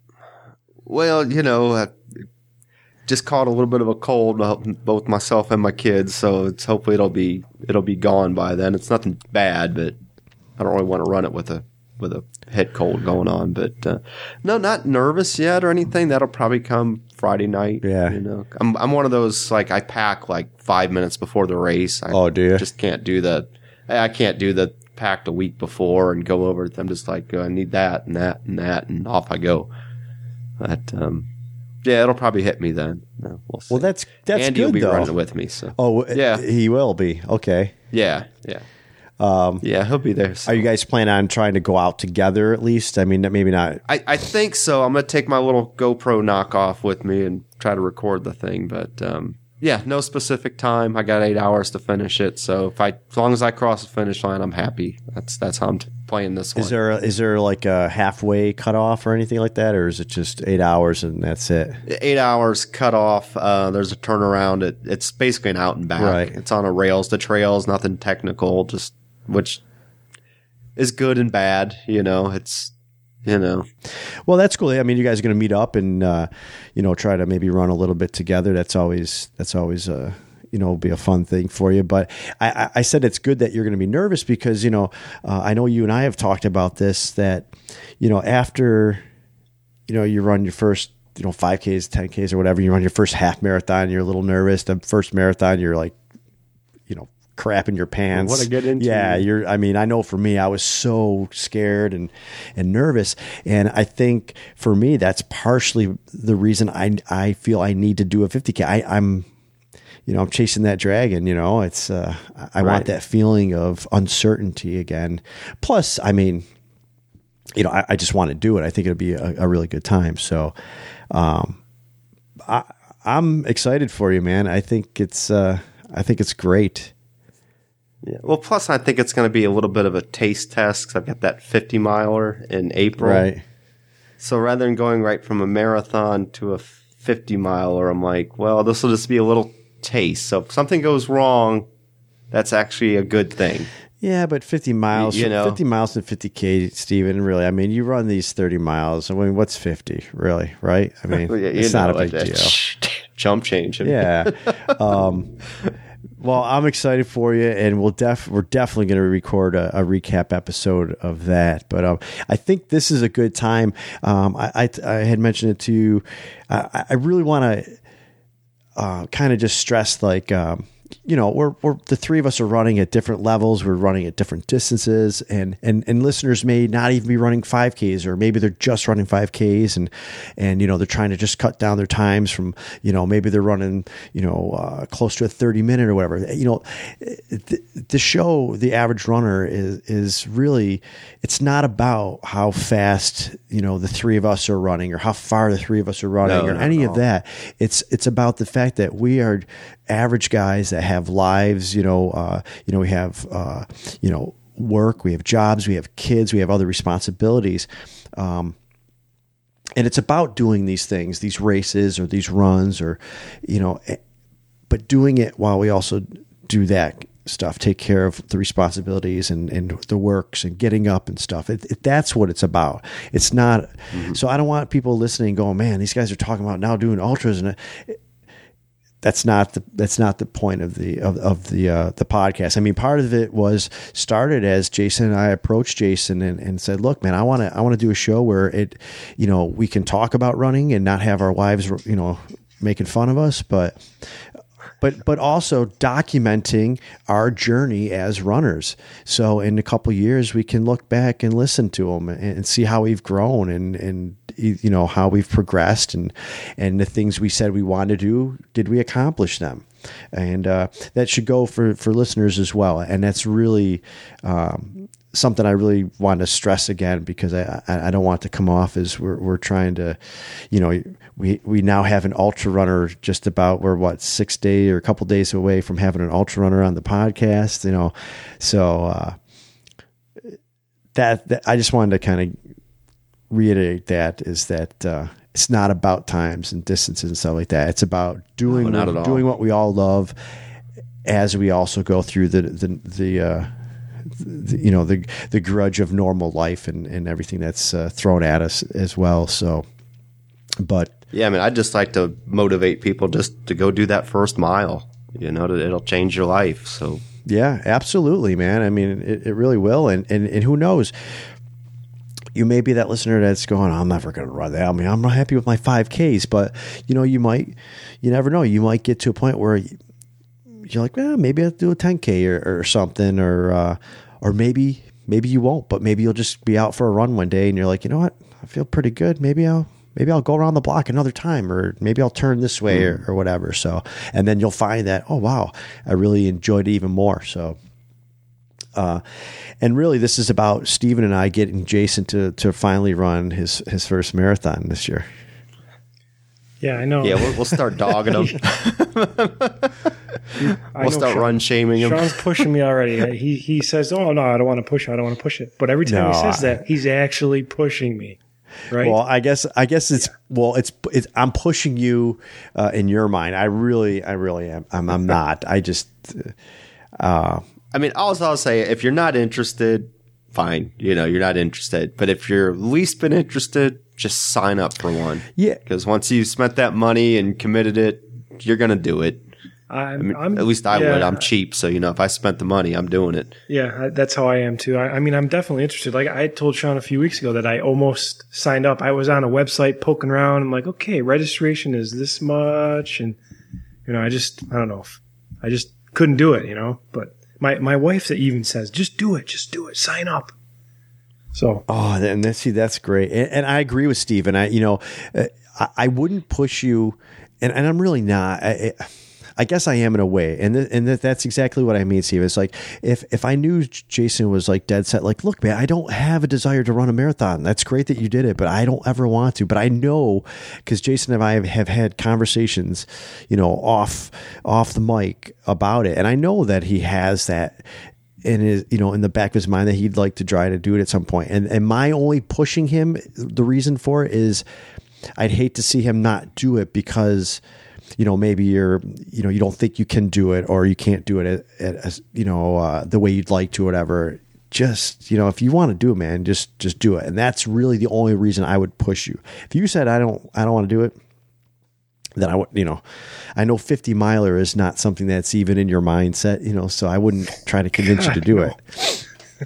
Well, you know, I just caught a little bit of a cold, both myself and my kids. So it's hopefully it'll be it'll be gone by then. It's nothing bad, but I don't really want to run it with a with a head cold going on. But uh, no, not nervous yet or anything. That'll probably come Friday night. Yeah, you know, I'm I'm one of those like I pack like five minutes before the race. I oh, do you? Just can't do the I can't do the packed a week before and go over it. I'm just like I need that and that and that and off I go. But um, yeah, it'll probably hit me then. No, we'll see. Well, that's that's Andy good will be though. running it with me. So oh yeah, he will be okay. Yeah, yeah, um, yeah. He'll be there. So. Are you guys planning on trying to go out together at least? I mean, maybe not. I, I think so. I'm gonna take my little GoPro knockoff with me and try to record the thing. But um, yeah, no specific time. I got eight hours to finish it. So if I, as long as I cross the finish line, I'm happy. That's that's how I'm t- playing this one. Is there a, is there like a halfway cutoff or anything like that, or is it just eight hours and that's it? Eight hours cut off. Uh, there's a turnaround. It, it's basically an out and back. Right. It's on a rails to trails. Nothing technical. Just which is good and bad. You know, it's. You know, well, that's cool. I mean, you guys are going to meet up and uh, you know, try to maybe run a little bit together. That's always that's always uh, you know, be a fun thing for you. But I, I said it's good that you're going to be nervous because you know uh, I know you and I have talked about this that you know after you know you run your first you know five Ks, ten Ks or whatever, you run your first half marathon, you're a little nervous. The first marathon, you're like you know. crap in your pants. What to get into? Yeah, you're. I mean, I know for me, I was so scared and and nervous, and I think for me, that's partially the reason I I feel I need to do a fifty K. I, I'm, you know, I'm chasing that dragon. You know, it's uh, I right. want that feeling of uncertainty again. Plus, I mean, you know, I, I just want to do it. I think it'll be a, a really good time. So, um, I, I'm excited for you, man. I think it's, uh, I think it's great. Yeah. Well, plus I think it's going to be a little bit of a taste test because I've got that fifty miler in April. Right. So rather than going right from a marathon to a fifty miler, I'm like, well, this will just be a little taste. So if something goes wrong, that's actually a good thing. Yeah, but fifty miles, you know, fifty miles and fifty K, Steven, really, I mean, you run these thirty miles. I mean, what's fifty, really, right? I mean, yeah, it's know, not a like big that deal. Jump change. Yeah. um, well, I'm excited for you, and we'll def we're definitely going to record a, a recap episode of that. But um, I think this is a good time. Um, I, I I had mentioned it to you. I, I really want to uh, kind of just stress, like, um, you know, we're, we're, the three of us are running at different levels. We're running at different distances, and, and, and listeners may not even be running five Ks, or maybe they're just running five Ks, and, and, you know, they're trying to just cut down their times from, you know, maybe they're running, you know, uh, close to a thirty minute or whatever. You know, the, the show, The Average Runner, is, is really, it's not about how fast, you know, the three of us are running, or how far the three of us are running, no, or any of all. that. It's, it's about the fact that we are average guys that have lives, you know, uh, you know, we have, uh, you know, work, we have jobs, we have kids, we have other responsibilities. Um, and it's about doing these things, these races or these runs, or, you know, but doing it while we also do that stuff, take care of the responsibilities and, and the works and getting up and stuff. It, it, that's what it's about. It's not, mm-hmm. So I don't want people listening going, man, these guys are talking about now doing ultras, and it, That's not the that's not the point of the of, of the uh, the podcast. I mean, part of it was started as Jason and I approached Jason and, and said, "Look, man, I want to I want to do a show where it, you know, we can talk about running and not have our wives, you know, making fun of us, but." But but also documenting our journey as runners. So in a couple of years, we can look back and listen to them and, and see how we've grown and, and you know how we've progressed, and and the things we said we wanted to do, did we accomplish them? And uh, that should go for, for listeners as well. And that's really um, something I really want to stress again, because I, I, I don't want to come off as we're, we're trying to, you know, we, we now have an ultra runner just about, we're what, six days or a couple days away from having an ultra runner on the podcast, you know? So uh, that, that I just wanted to kind of reiterate that, is that uh, it's not about times and distances and stuff like that. It's about doing, no, not at all. doing what we all love, as we also go through the, the, the, uh, the you know, the, the grudge of normal life and, and everything that's uh, thrown at us as well. So, but yeah, I mean, I'd just like to motivate people just to go do that first mile, you know, it'll change your life. So yeah, absolutely, man. I mean, it, it really will. And, and, and who knows, you may be that listener that's going, I'm never going to run that. I mean, I'm not happy with my five Ks, but you know, you might, you never know. You might get to a point where you're like, well, maybe I'll do a ten K or, or something, or, uh, or maybe, maybe you won't, but maybe you'll just be out for a run one day and you're like, you know what? I feel pretty good. Maybe I'll, maybe I'll go around the block another time, or maybe I'll turn this way or, or whatever. So, and then you'll find that, oh, wow, I really enjoyed it even more. So, Uh, and really, this is about Steven and I getting Jason to, to finally run his, his first marathon this year. Yeah, I know. Yeah, we'll, we'll start dogging him. We'll start Sean, run shaming him. Sean's pushing me already. He he says, "Oh no, I don't want to push it. I don't want to push it." But every time No, he says I, that, he's actually pushing me. Right? Well, I guess I guess it's well, it's it's I'm pushing you uh, in your mind. I really, I really am. I'm, I'm not. I just. Uh, I mean, I'll, I'll say, if you're not interested, fine. You know, you're not interested. But if you're least been interested, just sign up for one. Yeah. Because once you've spent that money and committed it, you're going to do it. I'm, I mean, I'm, at least I yeah, would. I'm cheap. So, you know, if I spent the money, I'm doing it. Yeah, I, that's how I am too. I, I mean, I'm definitely interested. Like I told Sean a few weeks ago that I almost signed up. I was on a website poking around. I'm like, okay, registration is this much. And, you know, I just, I don't know. If, I just couldn't do it, you know, but my, my wife even says, just do it, just do it, sign up. So, oh, and that's, see, that's great. And, and I agree with Steve. And I, you know, uh, I, I wouldn't push you, and, and I'm really not. I, I guess I am in a way, and th- and th- that's exactly what I mean, Steve. It's like if if I knew Jason was like dead set, like, look, man, I don't have a desire to run a marathon. That's great that you did it, but I don't ever want to. But I know because Jason and I have, have had conversations, you know, off off the mic about it, and I know that he has that in his, you know, in the back of his mind that he'd like to try to do it at some point. And and my only pushing him, the reason for it is, I'd hate to see him not do it because, you know, maybe you're, you know, you don't think you can do it or you can't do it at, at you know, uh, the way you'd like to, or whatever. Just, you know, if you want to do it, man, just, just do it. And that's really the only reason I would push you. If you said, I don't, I don't want to do it, then I would, you know, I know fifty miler is not something that's even in your mindset, you know, so I wouldn't try to convince God, you to do no. it.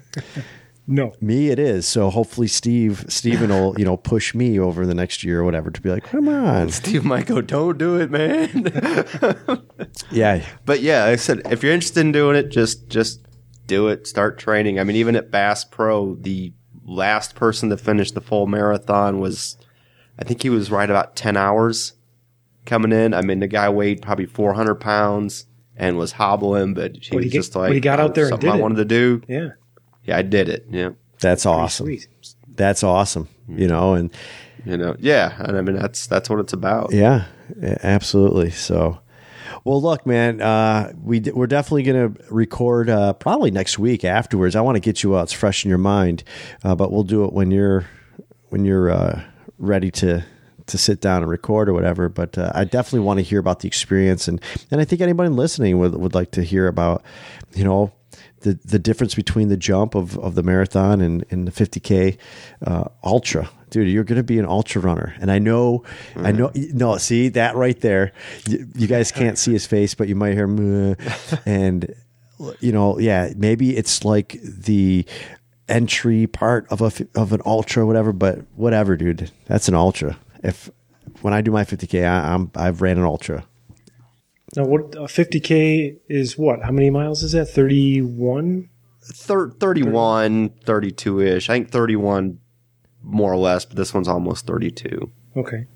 No. Me, it is. So hopefully Steve, Steven will, you know, push me over the next year or whatever to be like, come on. Steve might go, don't do it, man. Yeah. But yeah, like I said, if you're interested in doing it, just, just do it. Start training. I mean, even at Bass Pro, the last person to finish the full marathon was, I think he was right about ten hours coming in. I mean, the guy weighed probably four hundred pounds and was hobbling, but he what was he get, just like, he got out there and something did I it. wanted to do. Yeah. Yeah, I did it. Yeah. That's awesome. Sweet. That's awesome. You know, and you know, yeah. And I mean, that's, that's what it's about. Yeah, absolutely. So, well, look, man, uh, we, we're definitely going to record, uh, probably next week afterwards. I want to get you out. It's fresh in your mind. Uh, but we'll do it when you're, when you're, uh, ready to, to sit down and record or whatever. But, uh, I definitely want to hear about the experience. And, and I think anybody listening would, would like to hear about, you know, the, the difference between the jump of, of the marathon and, and the fifty K uh, ultra. Dude, you're going to be an ultra runner. And I know, mm. I know, no, see that right there. You, you guys can't see his face, but you might hear, Muh. And, you know, yeah, maybe it's like the entry part of a, of an ultra or whatever, but whatever, dude, that's an ultra. If, when I do my fifty K, I, I'm, I've ran an ultra. Now, what uh, fifty K is what? How many miles is that? thirty-one? Thir- thirty-one, thirty-two-ish. I think thirty-one more or less, but this one's almost thirty-two. Okay.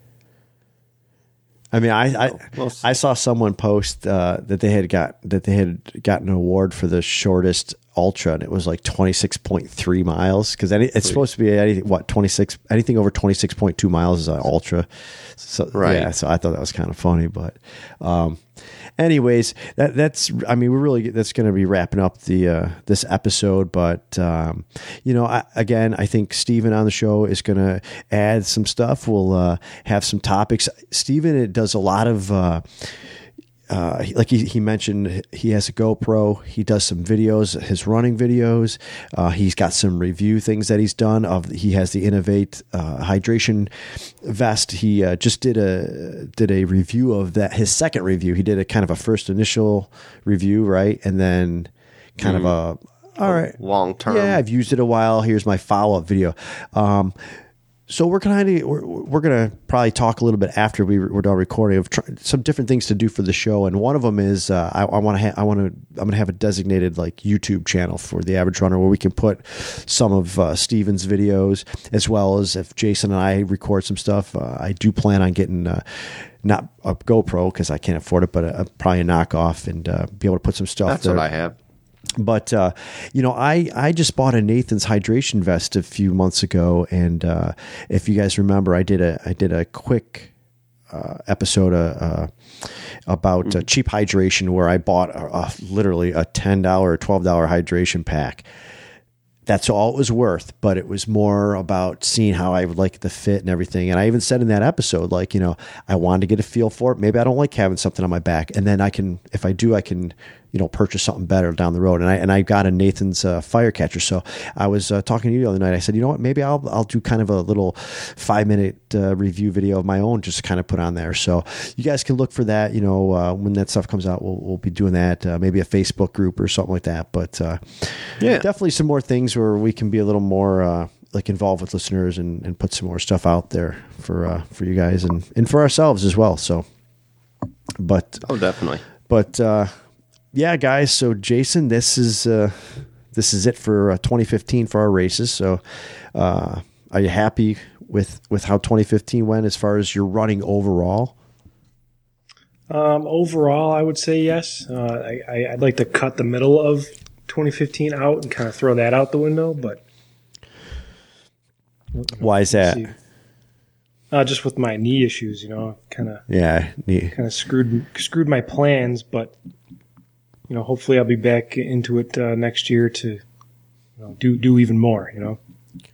I mean, I I, Oh, we'll see. I saw someone post uh, that they had got that they had gotten an award for the shortest ultra, and it was like twenty-six point three miles because it's supposed to be any, what twenty-six anything over twenty-six point two miles is an ultra. So Right. yeah, so I thought that was kind of funny, but um, anyways, that that's I mean we're really that's going to be wrapping up the uh, this episode, but um, you know I, again I think Steven on the show is going to add some stuff. We'll uh, have some topics. Steven it does a lot of. Uh, Uh, like he, he mentioned, he has a GoPro. He does some videos, his running videos. Uh, he's got some review things that he's done. Of he has the Innovate uh, hydration vest. He uh, just did a did a review of that. His second review. He did a kind of a first initial review, right, and then kind mm. of a all right long term. Yeah, I've used it a while. Here's my follow up video. Um, So we're kind of we're, we're gonna probably talk a little bit after we, we're done recording of try, some different things to do for the show, and one of them is uh, I want to ha- I want to I'm gonna have a designated like YouTube channel for the Average Runner where we can put some of uh, Steven's videos as well as if Jason and I record some stuff. Uh, I do plan on getting uh, not a GoPro because I can't afford it, but a, a, probably a knockoff and uh, be able to put some stuff. That's there. what I have. But, uh, you know, I, I just bought a Nathan's hydration vest a few months ago. And uh, if you guys remember, I did a I did a quick uh, episode uh, uh, about uh, cheap hydration where I bought a, a, literally a ten dollars or twelve dollars hydration pack. That's all it was worth, but it was more about seeing how I would like it to fit and everything. And I even said in that episode, like, you know, I wanted to get a feel for it. Maybe I don't like having something on my back. And then I can, if I do, I can, you know, purchase something better down the road. And I, and I got a Nathan's uh, fire catcher. So I was uh, talking to you the other night. I said, you know what, maybe I'll, I'll do kind of a little five minute uh, review video of my own, just to kind of put on there. So you guys can look for that, you know, uh, when that stuff comes out, we'll, we'll be doing that, uh, maybe a Facebook group or something like that. But uh, yeah, definitely some more things where we can be a little more uh, like involved with listeners and, and put some more stuff out there for, uh, for you guys and, and for ourselves as well. So, but, oh, definitely. But, uh, yeah, guys. So Jason, this is, uh, this is it for uh, twenty fifteen for our races. So, uh, are you happy with, with how twenty fifteen went as far as your running overall? Um, overall, I would say yes. Uh, I, I, I'd like to cut the middle of twenty fifteen out and kind of throw that out the window. But why is that? See. Uh, just with my knee issues, you know, kind of yeah, knee. kind of screwed screwed my plans. But you know, hopefully, I'll be back into it uh, next year to you know, do do even more. You know.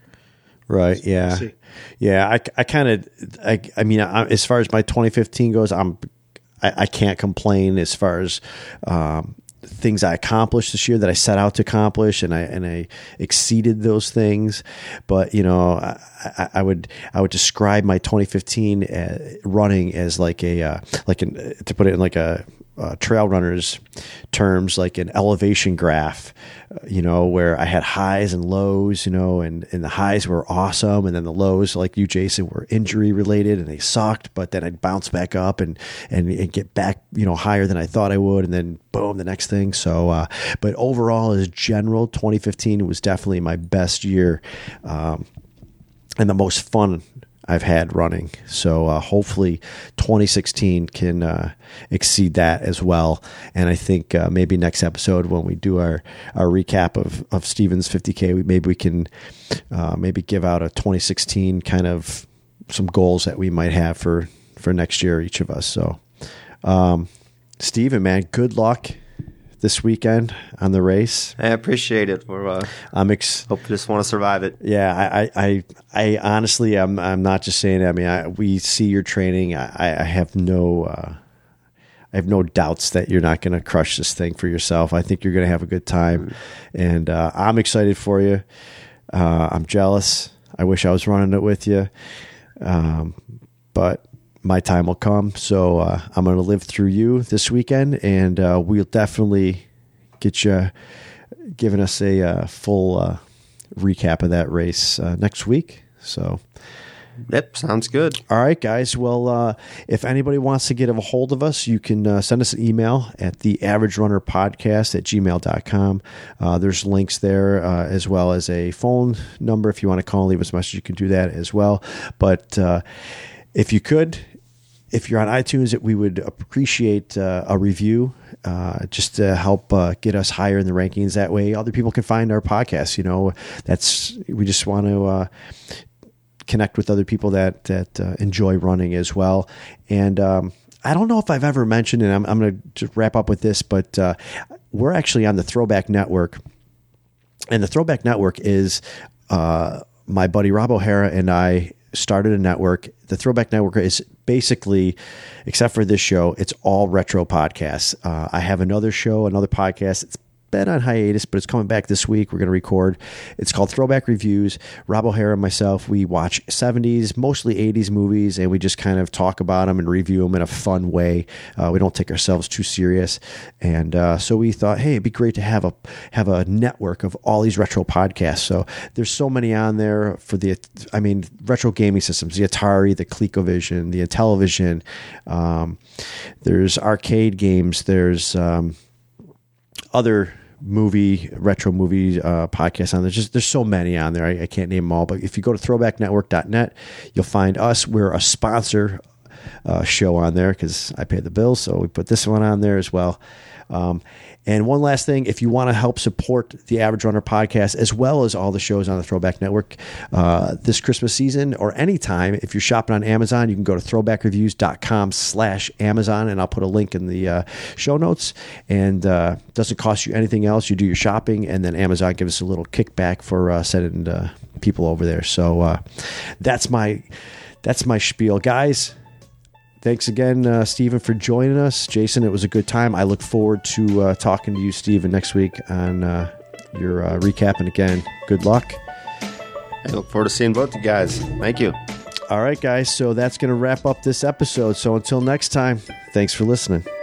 Right. So Yeah. we'll yeah. I, I kind of, I, I mean, I, as far as my twenty fifteen goes, I'm, I, I can't complain as far as, um, things I accomplished this year that I set out to accomplish, and I and I exceeded those things. But you know, I, I, I would I would describe my twenty fifteen uh, running as like a uh, like an to put it in like a uh, trail runners terms, like an elevation graph. Uh, you know, where I had highs and lows. You know, and and the highs were awesome, and then the lows, like you, Jason, were injury related and they sucked. But then I'd bounce back up and and, and get back, you know, higher than I thought I would, and then boom, the next thing. So, uh, but overall, as general, twenty fifteen was definitely my best year, um, and the most fun I've had running. So, uh, hopefully, twenty sixteen can uh, exceed that as well. And I think uh, maybe next episode when we do our, our recap of of Steven's fifty K, we, maybe we can uh, maybe give out a twenty sixteen kind of some goals that we might have for for next year, each of us. So. Um, Steven, man, good luck this weekend on the race. I appreciate it. We're, uh, I'm ex- hope you just want to survive it. Yeah, I, I, I honestly, I'm, I'm not just saying that. I mean, I, we see your training. I, I have no, uh, I have no doubts that you're not going to crush this thing for yourself. I think you're going to have a good time, and uh, I'm excited for you. Uh, I'm jealous. I wish I was running it with you, um, but. My time will come, so uh, I'm going to live through you this weekend, and uh, we'll definitely get you giving us a uh, full uh, recap of that race uh, next week. So, yep, sounds good. All right, guys. Well, uh, if anybody wants to get a hold of us, you can uh, send us an email at the average runner podcast at gmail dot com. Uh, there's links there uh, as well as a phone number. If you want to call and leave us a message, you can do that as well. But uh, if you could, if you're on iTunes, we would appreciate uh, a review uh, just to help uh, get us higher in the rankings. That way other people can find our podcast. You know, that's, we just want to uh, connect with other people that, that uh, enjoy running as well. And um, I don't know if I've ever mentioned, and I'm, I'm going to wrap up with this, but uh, we're actually on the Throwback Network. And the Throwback Network is uh, my buddy Rob O'Hara and I started a network. The Throwback Network is basically, except for this show, it's all retro podcasts. Uh, I have another show, another podcast. It's been on hiatus, but it's coming back this week. We're going to record. It's called Throwback Reviews. Rob O'Hara and myself, we watch seventies, mostly eighties movies, and we just kind of talk about them and review them in a fun way. Uh, we don't take ourselves too serious. And uh, so we thought, hey, it'd be great to have a have a network of all these retro podcasts. So there's so many on there for the, I mean, retro gaming systems, the Atari, the ColecoVision, the Intellivision. Um, there's arcade games. There's um, other movie retro movie uh, podcasts on there. Just there's so many on there. I, I can't name them all, but if you go to throwback network dot net, you'll find us. We're a sponsor uh, show on there because I pay the bills, so we put this one on there as well. Um, and one last thing, if you want to help support the Average Runner podcast as well as all the shows on the Throwback Network uh, this Christmas season or anytime, if you're shopping on Amazon, you can go to throwback reviews dot com slash Amazon, and I'll put a link in the uh, show notes. And uh, doesn't cost you anything else. You do your shopping, and then Amazon gives us a little kickback for uh, sending uh, people over there. So uh, that's my that's my spiel, guys. Thanks again, uh, Steven, for joining us. Jason, it was a good time. I look forward to uh, talking to you, Steven, next week on uh, your uh, recap. And again, good luck. I look forward to seeing both you guys. Thank you. All right, guys. So that's going to wrap up this episode. So until next time, thanks for listening.